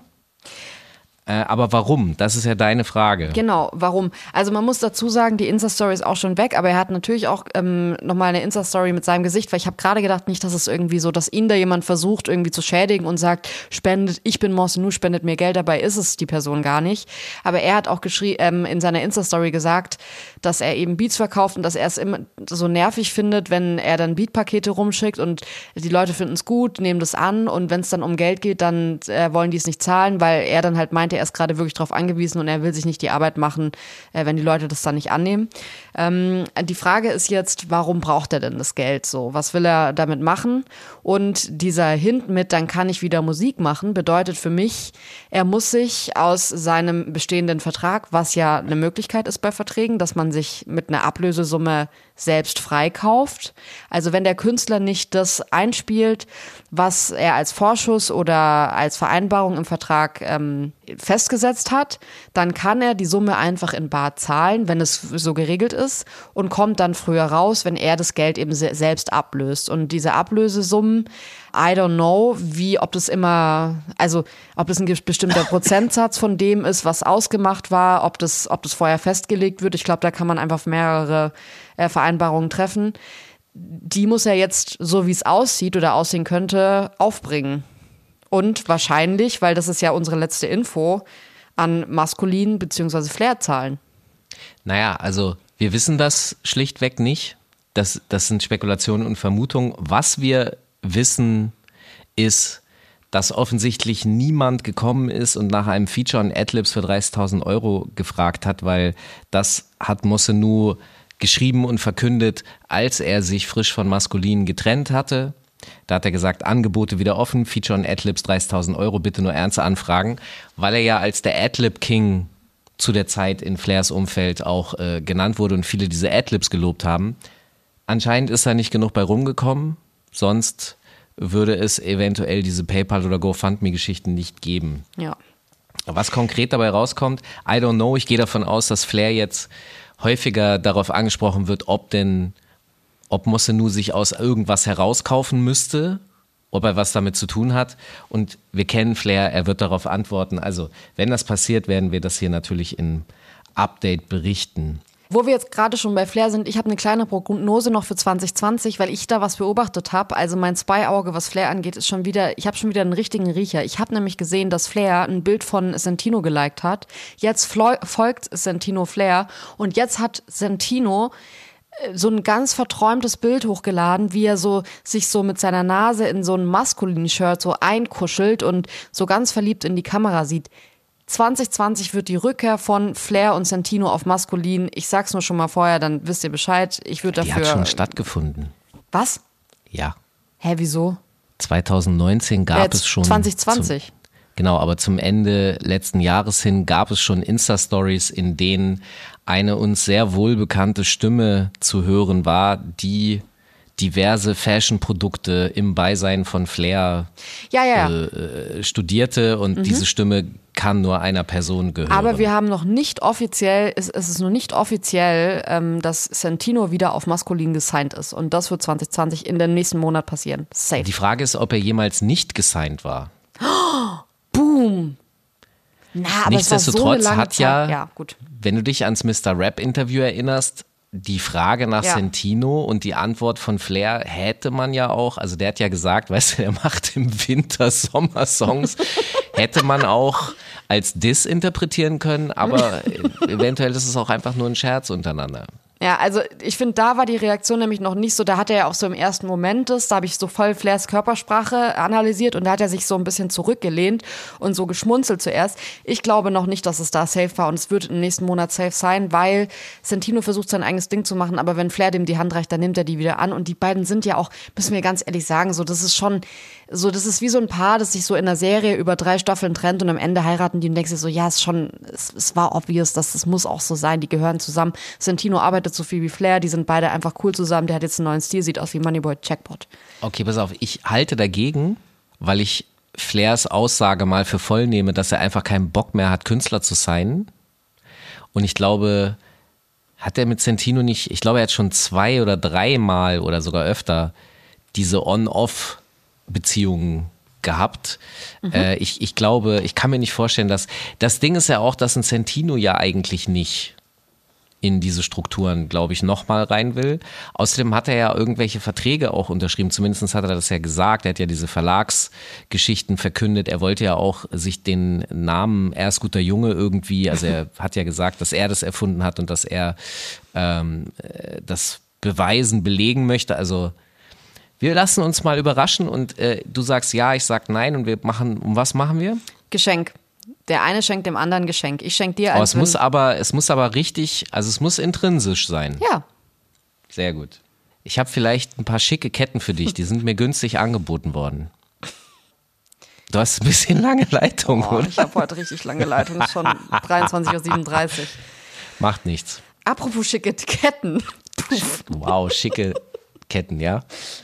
Äh, aber warum? Das ist ja deine Frage. Genau, warum? Also man muss dazu sagen, die Insta-Story ist auch schon weg, aber er hat natürlich auch ähm, nochmal eine Insta-Story mit seinem Gesicht, weil ich habe gerade gedacht, nicht, dass es irgendwie so, dass ihn da jemand versucht irgendwie zu schädigen und sagt, spendet, ich bin Morsenu, spendet mir Geld, dabei ist es die Person gar nicht. Aber er hat auch geschrie- ähm, in seiner Insta-Story gesagt, dass er eben Beats verkauft und dass er es immer so nervig findet, wenn er dann Beatpakete rumschickt und die Leute finden es gut, nehmen das an und wenn es dann um Geld geht, dann äh, wollen die es nicht zahlen, weil er dann halt meinte, er ist gerade wirklich drauf angewiesen und er will sich nicht die Arbeit machen, äh, wenn die Leute das dann nicht annehmen. Ähm, die Frage ist jetzt, warum braucht er denn das Geld so? Was will er damit machen? Und dieser Hint mit, dann kann ich wieder Musik machen, bedeutet für mich, er muss sich aus seinem bestehenden Vertrag, was ja eine Möglichkeit ist bei Verträgen, dass man sich mit einer Ablösesumme selbst freikauft. Also wenn der Künstler nicht das einspielt, was er als Vorschuss oder als Vereinbarung im Vertrag ähm, festgesetzt hat, dann kann er die Summe einfach in bar zahlen, wenn es so geregelt ist und kommt dann früher raus, wenn er das Geld eben se- selbst ablöst. Und diese Ablösesummen, I don't know, wie, ob das immer, also ob das ein ge- bestimmter Prozentsatz von dem ist, was ausgemacht war, ob das, ob das vorher festgelegt wird. Ich glaube, da kann man einfach mehrere äh, Vereinbarungen treffen. Die muss er jetzt, so wie es aussieht oder aussehen könnte, aufbringen. Und wahrscheinlich, weil das ist ja unsere letzte Info, an Maskulin- bzw. Flair zahlen. Naja, also wir wissen das schlichtweg nicht. das, das sind Spekulationen und Vermutungen. Was wir wissen, ist, dass offensichtlich niemand gekommen ist und nach einem Feature on Adlibs für dreißigtausend Euro gefragt hat, weil das hat Mosenu geschrieben und verkündet, als er sich frisch von Maskulin getrennt hatte. Da hat er gesagt, Angebote wieder offen, Feature on Adlibs dreißigtausend Euro, bitte nur ernste Anfragen, weil er ja als der Adlib King zu der Zeit in Flairs Umfeld auch äh, genannt wurde und viele diese Adlibs gelobt haben. Anscheinend ist da nicht genug bei rumgekommen, sonst würde es eventuell diese PayPal- oder GoFundMe-Geschichten nicht geben. Ja. Was konkret dabei rauskommt, I don't know. Ich gehe davon aus, dass Flair jetzt häufiger darauf angesprochen wird, ob denn, ob Mosenu sich aus irgendwas herauskaufen müsste, ob er was damit zu tun hat. Und wir kennen Flair, er wird darauf antworten. Also, wenn das passiert, werden wir das hier natürlich im Update berichten. Wo wir jetzt gerade schon bei Flair sind, ich habe eine kleine Prognose noch für zwanzig zwanzig, weil ich da was beobachtet habe. Also mein Spy-Auge, was Flair angeht, ist schon wieder, ich habe schon wieder einen richtigen Riecher. Ich habe nämlich gesehen, dass Flair ein Bild von Santino geliked hat. Jetzt folgt Santino Flair und jetzt hat Santino so ein ganz verträumtes Bild hochgeladen, wie er so sich so mit seiner Nase in so ein maskulinen Shirt so einkuschelt und so ganz verliebt in die Kamera sieht. zwanzig zwanzig wird die Rückkehr von Flair und Santino auf Maskulin. Ich sag's nur schon mal vorher, dann wisst ihr Bescheid. Ich würde dafür. Die hat schon stattgefunden. Was? Ja. Hä, wieso? zwanzig neunzehn gab Jetzt es schon. zwanzig zwanzig. Zum, genau, aber zum Ende letzten Jahres hin gab es schon Insta-Stories, in denen eine uns sehr wohlbekannte Stimme zu hören war, die diverse Fashion-Produkte im Beisein von Flair ja, ja, ja. Äh, studierte und mhm. diese Stimme kann nur einer Person gehören. Aber wir haben noch nicht offiziell, es, es ist noch nicht offiziell, ähm, dass Santino wieder auf Maskulin gesigned ist und das wird zwanzig zwanzig in den nächsten Monat passieren. Safe. Die Frage ist, ob er jemals nicht gesigned war. Oh, boom! Na, aber Nichtsdestotrotz es war so eine lange hat ja, Zeit. Ja, gut. Wenn du dich ans Mister Rap-Interview erinnerst, die Frage nach ja. Santino und die Antwort von Flair hätte man ja auch, also der hat ja gesagt, weißt du, der macht im Winter Sommersongs, hätte man auch als Diss interpretieren können, aber eventuell ist es auch einfach nur ein Scherz untereinander. Ja, also ich finde, da war die Reaktion nämlich noch nicht so, da hat er ja auch so im ersten Moment das, da habe ich so voll Flairs Körpersprache analysiert und da hat er sich so ein bisschen zurückgelehnt und so geschmunzelt zuerst. Ich glaube noch nicht, dass es da safe war und es wird im nächsten Monat safe sein, weil Santino versucht sein eigenes Ding zu machen, aber wenn Flair dem die Hand reicht, dann nimmt er die wieder an und die beiden sind ja auch, müssen wir ganz ehrlich sagen, so das ist schon, so das ist wie so ein Paar, das sich so in einer Serie über drei Staffeln trennt und am Ende heiraten die und denkst dir so, ja, es ist schon, es, es war obvious, dass das muss auch so sein, die gehören zusammen. Santino arbeitet so viel wie Flair, die sind beide einfach cool zusammen, der hat jetzt einen neuen Stil, sieht aus wie Moneyboy Jackpot. Okay, pass auf, ich halte dagegen, weil ich Flairs Aussage mal für voll nehme, dass er einfach keinen Bock mehr hat, Künstler zu sein. Und ich glaube, hat er mit Santino nicht, ich glaube, er hat schon zwei oder dreimal oder sogar öfter diese On-Off-Beziehungen gehabt. Mhm. Äh, ich, ich glaube, ich kann mir nicht vorstellen, dass, das Ding ist ja auch, dass ein Santino ja eigentlich nicht in diese Strukturen, glaube ich, nochmal rein will. Außerdem hat er ja irgendwelche Verträge auch unterschrieben, zumindest hat er das ja gesagt, er hat ja diese Verlagsgeschichten verkündet, er wollte ja auch sich den Namen Er ist guter Junge irgendwie, also er hat ja gesagt, dass er das erfunden hat und dass er ähm, das beweisen, belegen möchte, also wir lassen uns mal überraschen und äh, du sagst ja, ich sag nein und wir machen, um was machen wir? Geschenk. Der eine schenkt dem anderen Geschenk. Ich schenke dir oh, eins. Es muss aber, es muss aber richtig, also es muss intrinsisch sein. Ja. Sehr gut. Ich habe vielleicht ein paar schicke Ketten für dich, die sind mir günstig angeboten worden. Du hast ein bisschen lange Leitung, oh, oder? Ich habe heute richtig lange Leitung, es ist schon dreiundzwanzig Uhr siebenunddreißig. Macht nichts. Apropos schicke Ketten. Wow, schicke Ketten, ja?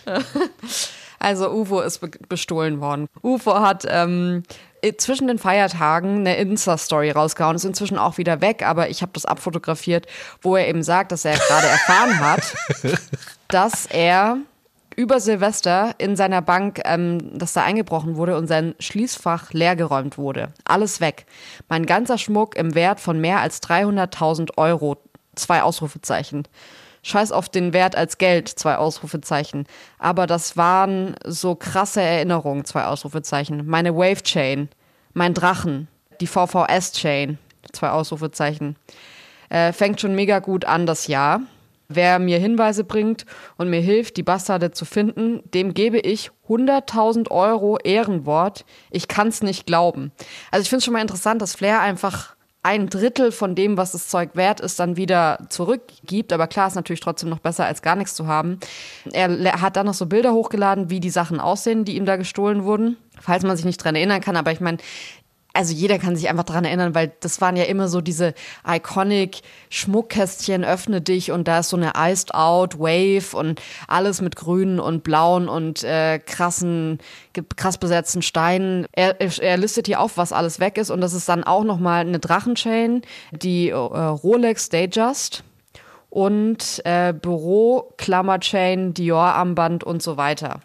Also U F O ist be- bestohlen worden. U F O hat ähm, zwischen den Feiertagen eine Insta-Story rausgehauen, ist inzwischen auch wieder weg, aber ich habe das abfotografiert, wo er eben sagt, dass er gerade erfahren hat, dass er über Silvester in seiner Bank, ähm, dass da eingebrochen wurde und sein Schließfach leergeräumt wurde. Alles weg. Mein ganzer Schmuck im Wert von mehr als dreihunderttausend Euro. Zwei Ausrufezeichen. Scheiß auf den Wert als Geld, zwei Ausrufezeichen. Aber das waren so krasse Erinnerungen, zwei Ausrufezeichen. Meine Wave-Chain, mein Drachen, die V V S-Chain, zwei Ausrufezeichen. Äh, fängt schon mega gut an, das Jahr. Wer mir Hinweise bringt und mir hilft, die Bastarde zu finden, dem gebe ich hunderttausend Euro Ehrenwort. Ich kann's nicht glauben. Also ich finde es schon mal interessant, dass Flair einfach ein Drittel von dem, was das Zeug wert ist, dann wieder zurückgibt. Aber klar, ist natürlich trotzdem noch besser, als gar nichts zu haben. Er hat dann noch so Bilder hochgeladen, wie die Sachen aussehen, die ihm da gestohlen wurden. Falls man sich nicht dran erinnern kann. Aber ich meine, also jeder kann sich einfach dran erinnern, weil das waren ja immer so diese iconic Schmuckkästchen, öffne dich und da ist so eine Iced Out Wave und alles mit grünen und blauen und äh, krassen, krass besetzten Steinen. Er, er listet hier auf, was alles weg ist und das ist dann auch nochmal eine Drachenchain, die äh, Rolex Datejust und äh, Büro, Klammerchain, Dior-Armband und so weiter.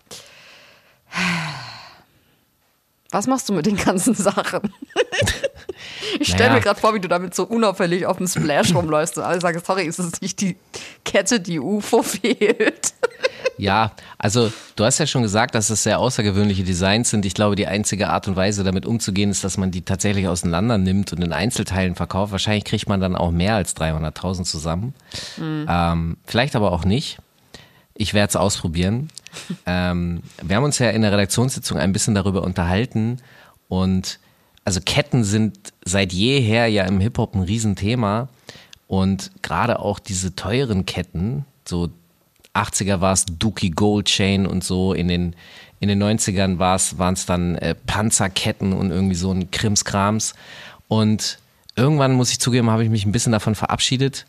Was machst du mit den ganzen Sachen? Ich stelle naja. mir gerade vor, wie du damit so unauffällig auf dem Splash rumläufst und alle sagen, sorry, ist es nicht die Kette, die U F O fehlt? Ja, also du hast ja schon gesagt, dass es sehr außergewöhnliche Designs sind. Ich glaube, die einzige Art und Weise, damit umzugehen, ist, dass man die tatsächlich auseinander nimmt und in Einzelteilen verkauft. Wahrscheinlich kriegt man dann auch mehr als dreihunderttausend zusammen. Mhm. Ähm, vielleicht aber auch nicht. Ich werde es ausprobieren. ähm, wir haben uns ja in der Redaktionssitzung ein bisschen darüber unterhalten und also Ketten sind seit jeher ja im Hip-Hop ein Riesenthema und gerade auch diese teuren Ketten, so achtziger war es Dookie Gold Chain und so, in den, in den neunzigern waren es dann äh, Panzerketten und irgendwie so ein Krimskrams und irgendwann, muss ich zugeben, habe ich mich ein bisschen davon verabschiedet.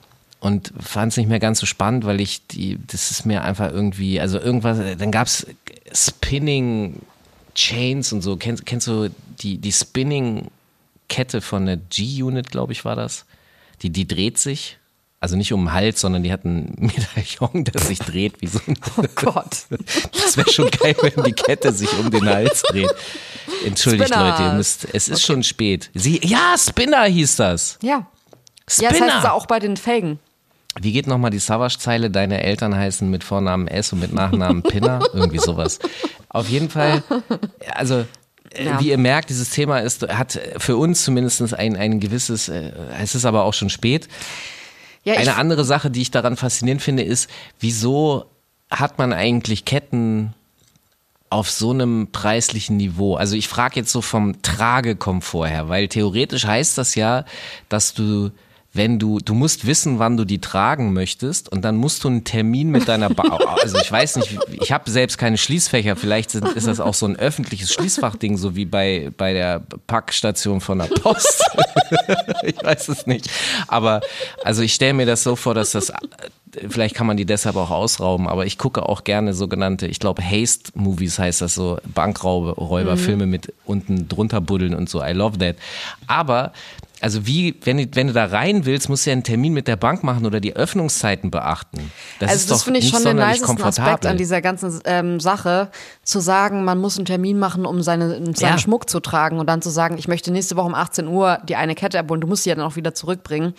Und fand es nicht mehr ganz so spannend, weil ich die, das ist mir einfach irgendwie, also irgendwas, dann gab's Spinning Chains und so. Kennst, kennst du die, die Spinning-Kette von der G-Unit, glaube ich, war das? Die, die dreht sich. Also nicht um den Hals, sondern die hat ein Medaillon, das sich dreht wie so ein. Oh Gott. Das wäre schon geil, wenn die Kette sich um den Hals dreht. Entschuldigt, Spinner. Leute, ihr müsst, es ist Okay. schon spät. Sie, ja, Spinner hieß das. Ja. Spinner. Ja, das heißt es auch bei den Felgen. Wie geht nochmal die Savage-Zeile? Deine Eltern heißen mit Vornamen S und mit Nachnamen Pinner? Irgendwie sowas. Auf jeden Fall, also äh, Ja. wie ihr merkt, dieses Thema ist, hat für uns zumindest ein, ein gewisses, äh, es ist aber auch schon spät. Ja, ich, Eine andere Sache, die ich daran faszinierend finde, ist, wieso hat man eigentlich Ketten auf so einem preislichen Niveau? Also ich frage jetzt so vom Tragekomfort her, weil theoretisch heißt das ja, dass du wenn du, du musst wissen, wann du die tragen möchtest und dann musst du einen Termin mit deiner, ba- also ich weiß nicht, ich habe selbst keine Schließfächer, vielleicht sind, ist das auch so ein öffentliches Schließfachding, so wie bei, bei der Packstation von der Post. Ich weiß es nicht. Aber also ich stelle mir das so vor, dass das, vielleicht kann man die deshalb auch ausrauben, aber ich gucke auch gerne sogenannte, ich glaube Haste-Movies heißt das so, Bankräuberfilme mhm. mit unten drunter buddeln und so, I love that. Aber also wie, wenn du, wenn du da rein willst, musst du ja einen Termin mit der Bank machen oder die Öffnungszeiten beachten. Das also ist das doch finde ich nicht schon den sonderlich nicesten Aspekt komfortabel. an dieser ganzen ähm, Sache, zu sagen, man muss einen Termin machen, um seine, seinen Ja. Schmuck zu tragen und dann zu sagen, ich möchte nächste Woche um achtzehn Uhr die eine Kette abholen, du musst sie ja dann auch wieder zurückbringen.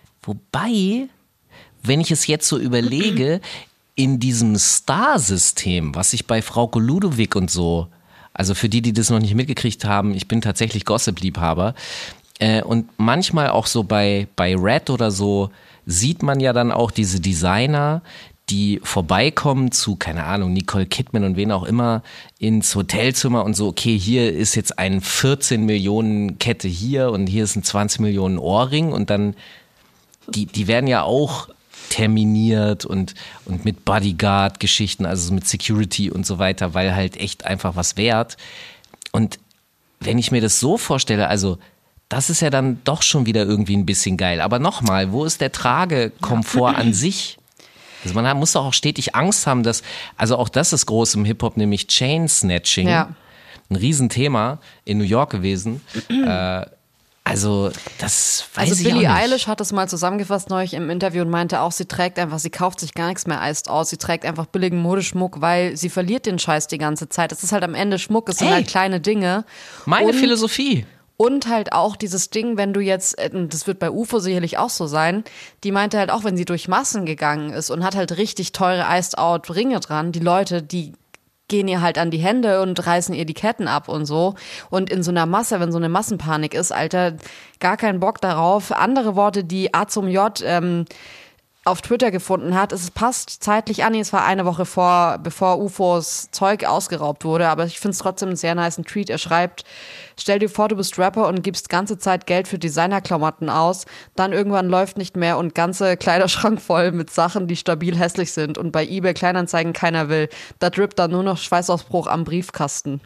Wobei, wenn ich es jetzt so überlege, in diesem Star-System, was ich bei Frauke Ludowig und so, also für die, die das noch nicht mitgekriegt haben, ich bin tatsächlich Gossip-Liebhaber, äh, und manchmal auch so bei, bei Red oder so, sieht man ja dann auch diese Designer, die vorbeikommen zu, keine Ahnung, Nicole Kidman und wen auch immer, ins Hotelzimmer und so, okay, hier ist jetzt ein vierzehn Millionen Kette hier und hier ist ein zwanzig Millionen Ohrring und dann, die, die werden ja auch terminiert und, und mit Bodyguard-Geschichten, also mit Security und so weiter, weil halt echt einfach was wert. Und wenn ich mir das so vorstelle, also das ist ja dann doch schon wieder irgendwie ein bisschen geil. Aber nochmal, wo ist der Tragekomfort an sich? Also man muss doch auch stetig Angst haben, dass, also auch das ist groß im Hip-Hop, nämlich Chain-Snatching. Ja. Ein Riesenthema in New York gewesen. äh, also das weiß Also ich Billie auch nicht. Eilish hat das mal zusammengefasst neulich im Interview und meinte auch, sie trägt einfach, sie kauft sich gar nichts mehr Eist aus, sie trägt einfach billigen Modeschmuck, weil sie verliert den Scheiß die ganze Zeit. Es ist halt am Ende Schmuck, es sind Hey. halt kleine Dinge. Meine und, Philosophie. Und halt auch dieses Ding, wenn du jetzt, äh, das wird bei U F O sicherlich auch so sein, die meinte halt auch, wenn sie durch Massen gegangen ist und hat halt richtig teure Iced-Out-Ringe dran, die Leute, die gehen ihr halt an die Hände und reißen ihr die Ketten ab und so. Und in so einer Masse, wenn so eine Massenpanik ist, Alter, gar keinen Bock darauf. Andere Worte, die A zum J ähm, auf Twitter gefunden hat. Es passt zeitlich an, es war eine Woche vor, bevor U F Os Zeug ausgeraubt wurde, aber ich finde es trotzdem einen sehr nicen Tweet. Er schreibt, stell dir vor, du bist Rapper und gibst ganze Zeit Geld für Designerklamotten aus, dann irgendwann läuft nicht mehr und ganze Kleiderschrank voll mit Sachen, die stabil hässlich sind und bei eBay Kleinanzeigen keiner will. Da drippt dann nur noch Schweißausbruch am Briefkasten.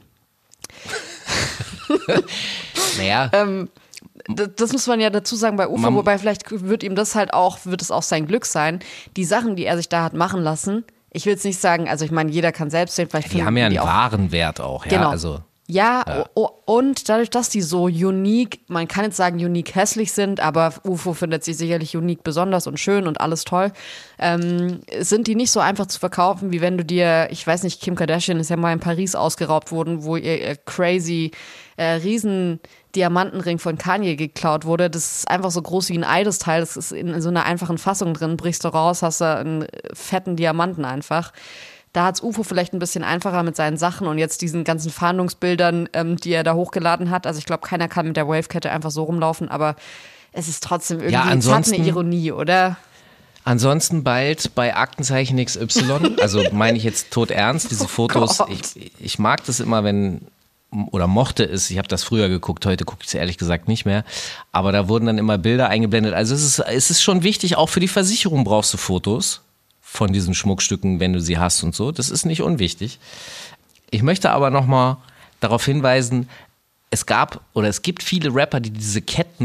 Naja. ähm, Das, das muss man ja dazu sagen bei U F O, man, wobei vielleicht wird ihm das halt auch, wird es auch sein Glück sein. Die Sachen, die er sich da hat machen lassen, ich will jetzt nicht sagen, also ich meine, jeder kann selbst sehen, vielleicht die haben ja einen auch, Warenwert auch, ja. Genau. Also, ja, ja. O- und dadurch, dass die so unique, man kann jetzt sagen unique hässlich sind, aber U F O findet sie sicherlich unique besonders und schön und alles toll, ähm, sind die nicht so einfach zu verkaufen, wie wenn du dir, ich weiß nicht, Kim Kardashian ist ja mal in Paris ausgeraubt worden, wo ihr, ihr crazy äh, riesen Diamantenring von Kanye geklaut wurde. Das ist einfach so groß wie ein Eidesteil. Das ist in so einer einfachen Fassung drin. Brichst du raus, hast du einen fetten Diamanten einfach. Da hat's U F O vielleicht ein bisschen einfacher mit seinen Sachen und jetzt diesen ganzen Fahndungsbildern, ähm, die er da hochgeladen hat. Also ich glaube, keiner kann mit der Wavekette einfach so rumlaufen, aber es ist trotzdem irgendwie, ja, es hat eine Ironie, oder? Ansonsten bald bei Aktenzeichen X Y, also meine ich jetzt tot ernst, diese Fotos, Oh ich, ich mag das immer, wenn, oder mochte es, ich habe das früher geguckt, heute gucke ich es ehrlich gesagt nicht mehr, aber da wurden dann immer Bilder eingeblendet, also es ist, es ist schon wichtig, auch für die Versicherung brauchst du Fotos von diesen Schmuckstücken, wenn du sie hast und so, das ist nicht unwichtig. Ich möchte aber nochmal darauf hinweisen, es gab oder es gibt viele Rapper, die diese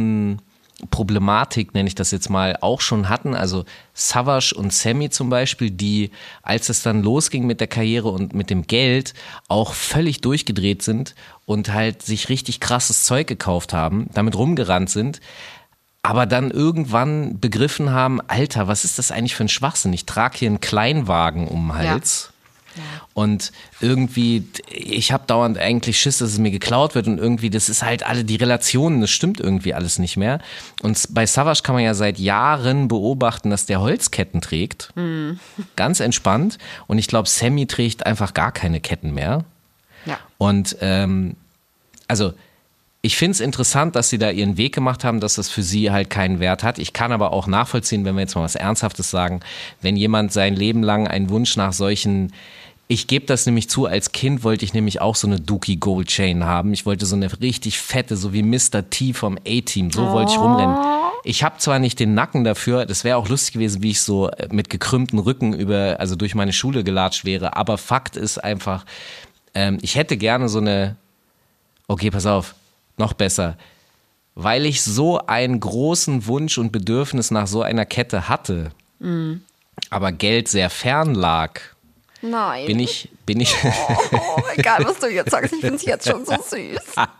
Kettenproblematik, nenne ich das jetzt mal, auch schon hatten. Also Savage und Sammy zum Beispiel, die, als es dann losging mit der Karriere und mit dem Geld, auch völlig durchgedreht sind und halt sich richtig krasses Zeug gekauft haben, damit rumgerannt sind, aber dann irgendwann begriffen haben, Alter, was ist das eigentlich für ein Schwachsinn? Ich trage hier einen Kleinwagen um den Hals. Ja. Ja. Und irgendwie, ich habe dauernd eigentlich Schiss, dass es mir geklaut wird und irgendwie, das ist halt alle die Relationen, das stimmt irgendwie alles nicht mehr. Und bei Savage kann man ja seit Jahren beobachten, dass der Holzketten trägt, mhm. ganz entspannt. Und ich glaube, Sammy trägt einfach gar keine Ketten mehr. Ja. Und ähm, also ich finde es interessant, dass sie da ihren Weg gemacht haben, dass das für sie halt keinen Wert hat. Ich kann aber auch nachvollziehen, wenn wir jetzt mal was Ernsthaftes sagen, wenn jemand sein Leben lang einen Wunsch nach solchen, ich gebe das nämlich zu, als Kind wollte ich nämlich auch so eine Dookie Gold Chain haben. Ich wollte so eine richtig fette, so wie Mister T vom A-Team, so wollte ich rumrennen. Ich habe zwar nicht den Nacken dafür, das wäre auch lustig gewesen, wie ich so mit gekrümmten Rücken über, also durch meine Schule gelatscht wäre, aber Fakt ist einfach, ähm, ich hätte gerne so eine, okay, pass auf, noch besser, weil ich so einen großen Wunsch und Bedürfnis nach so einer Kette hatte, mm. aber Geld sehr fern lag, Nein. bin ich, bin ich. Oh, egal, was du jetzt sagst, ich finde es jetzt schon so süß.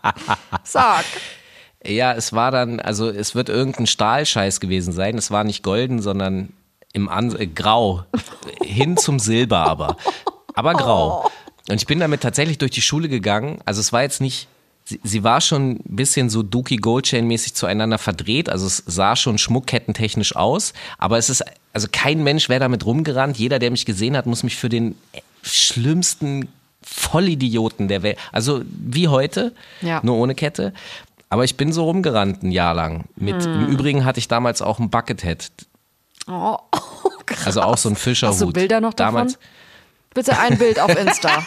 Sag. Ja, es war dann, also es wird irgendein Stahlscheiß gewesen sein, es war nicht golden, sondern im An äh, grau, hin zum Silber aber, aber grau. Und ich bin damit tatsächlich durch die Schule gegangen, also es war jetzt nicht, Sie, sie war schon ein bisschen so Dookie Goldchain mäßig zueinander verdreht, also es sah schon schmuckkettentechnisch aus, aber es ist, also kein Mensch wäre damit rumgerannt, jeder, der mich gesehen hat, muss mich für den schlimmsten Vollidioten der Welt, also wie heute, ja. nur ohne Kette, aber ich bin so rumgerannt ein Jahr lang. Mit, hm. Im Übrigen hatte ich damals auch ein Buckethead. Oh, oh krass. Also auch so ein Fischerhut. Hast du Bilder noch davon? Damals. Bitte ein Bild auf Insta.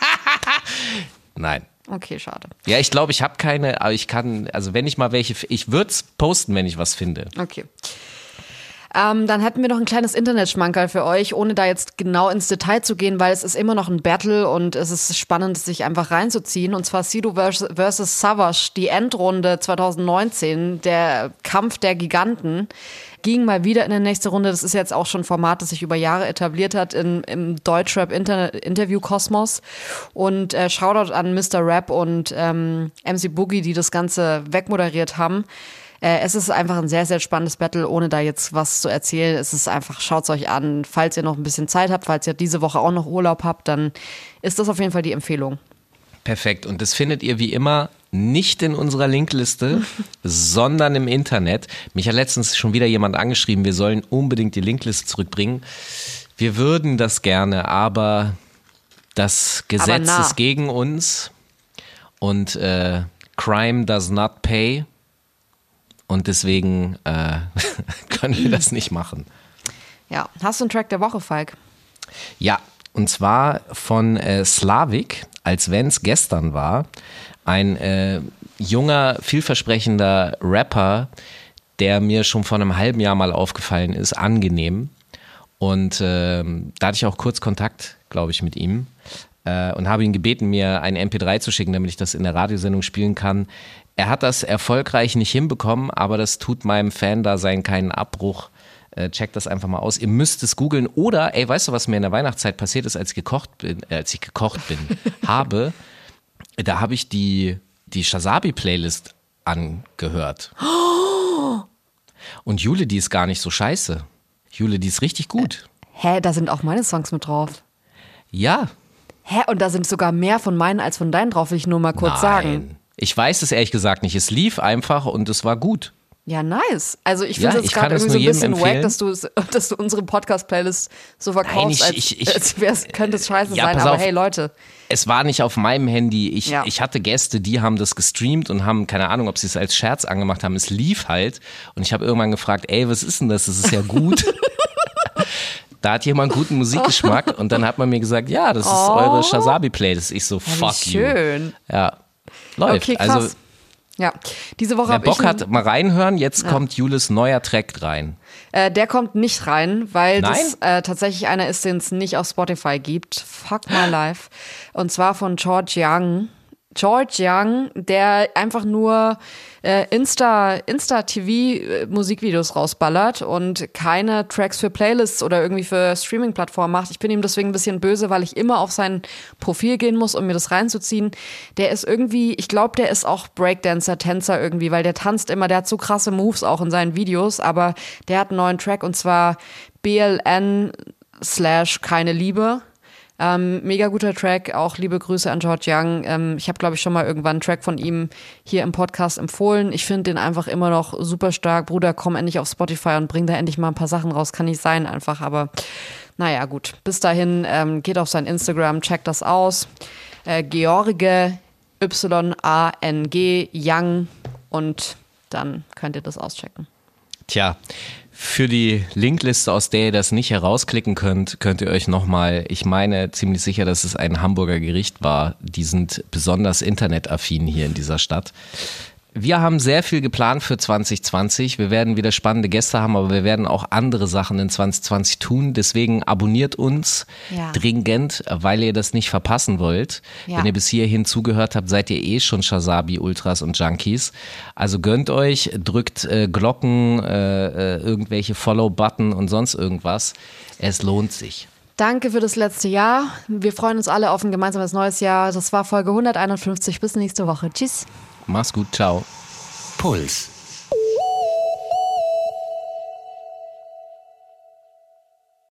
Nein. Okay, schade. Ja, ich glaube, ich habe keine, aber ich kann, also wenn ich mal welche, ich würde es posten, wenn ich was finde. Okay. Ähm, dann hätten wir noch ein kleines Internetschmankerl für euch, ohne da jetzt genau ins Detail zu gehen, weil es ist immer noch ein Battle und es ist spannend, sich einfach reinzuziehen. Und zwar Sido versus Savage, die Endrunde zwanzig neunzehn, der Kampf der Giganten, ging mal wieder in die nächste Runde. Das ist jetzt auch schon ein Format, das sich über Jahre etabliert hat in, im Deutschrap-Interview-Kosmos. Und äh, Shoutout an Mister Rap und ähm, M C Boogie, die das Ganze wegmoderiert haben. Äh, es ist einfach ein sehr, sehr spannendes Battle, ohne da jetzt was zu erzählen. Es ist einfach, schaut's euch an. Falls ihr noch ein bisschen Zeit habt, falls ihr diese Woche auch noch Urlaub habt, dann ist das auf jeden Fall die Empfehlung. Perfekt. Und das findet ihr wie immer nicht in unserer Linkliste, sondern im Internet. Mich hat letztens schon wieder jemand angeschrieben, wir sollen unbedingt die Linkliste zurückbringen. Wir würden das gerne, aber das Gesetz aber ist gegen uns und äh, Crime does not pay und deswegen äh, können wir das nicht machen. Ja, hast du einen Track der Woche, Falk? Ja, und zwar von äh, Slavik, als wenn es gestern war. Ein äh, junger, vielversprechender Rapper, der mir schon vor einem halben Jahr mal aufgefallen ist, angenehm. Und äh, da hatte ich auch kurz Kontakt, glaube ich, mit ihm äh, und habe ihn gebeten, mir ein M P drei zu schicken, damit ich das in der Radiosendung spielen kann. Er hat das erfolgreich nicht hinbekommen, aber das tut meinem Fan-Dasein keinen Abbruch. Äh, checkt das einfach mal aus. Ihr müsst es googeln. Oder, ey, weißt du, was mir in der Weihnachtszeit passiert ist, als ich gekocht bin, äh, als ich gekocht bin, habe, da habe ich die, die Shazabi-Playlist angehört. Und Jule, die ist gar nicht so scheiße. Jule, die ist richtig gut. Hä, da sind auch meine Songs mit drauf. Ja. Hä, und da sind sogar mehr von meinen als von deinen drauf, will ich nur mal kurz Nein. sagen. Ich weiß es ehrlich gesagt nicht. Es lief einfach und es war gut. Ja, nice. Also ich Ja, finde es ich gerade kann es irgendwie so ein nur bisschen jedem wack, empfehlen. dass du, dass du unsere Podcast-Playlist so verkaufst, Nein, ich- ich- als, als wär's, könnte es scheiße Ja, sein. pass Aber auf. hey, Leute. Es war nicht auf meinem Handy. Ich, Ja. ich hatte Gäste, die haben das gestreamt und haben, keine Ahnung, ob sie es als Scherz angemacht haben. Es lief halt. Und ich habe irgendwann gefragt, ey, was ist denn das? Das ist ja gut. Da hat jemand guten Musikgeschmack. Und dann hat man mir gesagt, ja, das ist Oh. eure Shazabi-Playlist. Ich so, Ja, wie fuck you. schön. Ja, läuft. Okay, krass. Also, ja, diese Woche wer habe ich... Bock hat, mal reinhören. Jetzt kommt Jules neuer Track rein. Äh, der kommt nicht rein, weil Nein? das äh, tatsächlich einer ist, den es nicht auf Spotify gibt. Fuck my life. Und zwar von George Young. George Young, der einfach nur äh, Insta, Insta-T V-Musikvideos rausballert und keine Tracks für Playlists oder irgendwie für Streaming-Plattformen macht. Ich bin ihm deswegen ein bisschen böse, weil ich immer auf sein Profil gehen muss, um mir das reinzuziehen. Der ist irgendwie, ich glaube, der ist auch Breakdancer, Tänzer irgendwie, weil der tanzt immer, der hat so krasse Moves auch in seinen Videos, aber der hat einen neuen Track und zwar B L N slash keine Liebe. Ähm, mega guter Track, auch liebe Grüße an George Young. Ähm, ich habe, glaube ich, schon mal irgendwann einen Track von ihm hier im Podcast empfohlen. Ich finde den einfach immer noch super stark. Bruder, komm endlich auf Spotify und bring da endlich mal ein paar Sachen raus. Kann nicht sein einfach, aber naja, gut. Bis dahin, ähm, geht auf sein Instagram, checkt das aus. Äh, George Y A N G Young und dann könnt ihr das auschecken. Tja, für die Linkliste, aus der ihr das nicht herausklicken könnt, könnt ihr euch nochmal, ich meine ziemlich sicher, dass es ein Hamburger Gericht war. Die sind besonders internetaffin hier in dieser Stadt. Wir haben sehr viel geplant für zwanzig zwanzig. Wir werden wieder spannende Gäste haben, aber wir werden auch andere Sachen in zwanzig zwanzig tun. Deswegen abonniert uns Ja. dringend, weil ihr das nicht verpassen wollt. Ja. Wenn ihr bis hierhin zugehört habt, seid ihr eh schon Shazabi, Ultras und Junkies. Also gönnt euch, drückt äh, Glocken, äh, äh, irgendwelche Follow-Button und sonst irgendwas. Es lohnt sich. Danke für das letzte Jahr. Wir freuen uns alle auf ein gemeinsames neues Jahr. Das war Folge hunderteinundfünfzig. Bis nächste Woche. Tschüss. Mach's gut, ciao. Puls.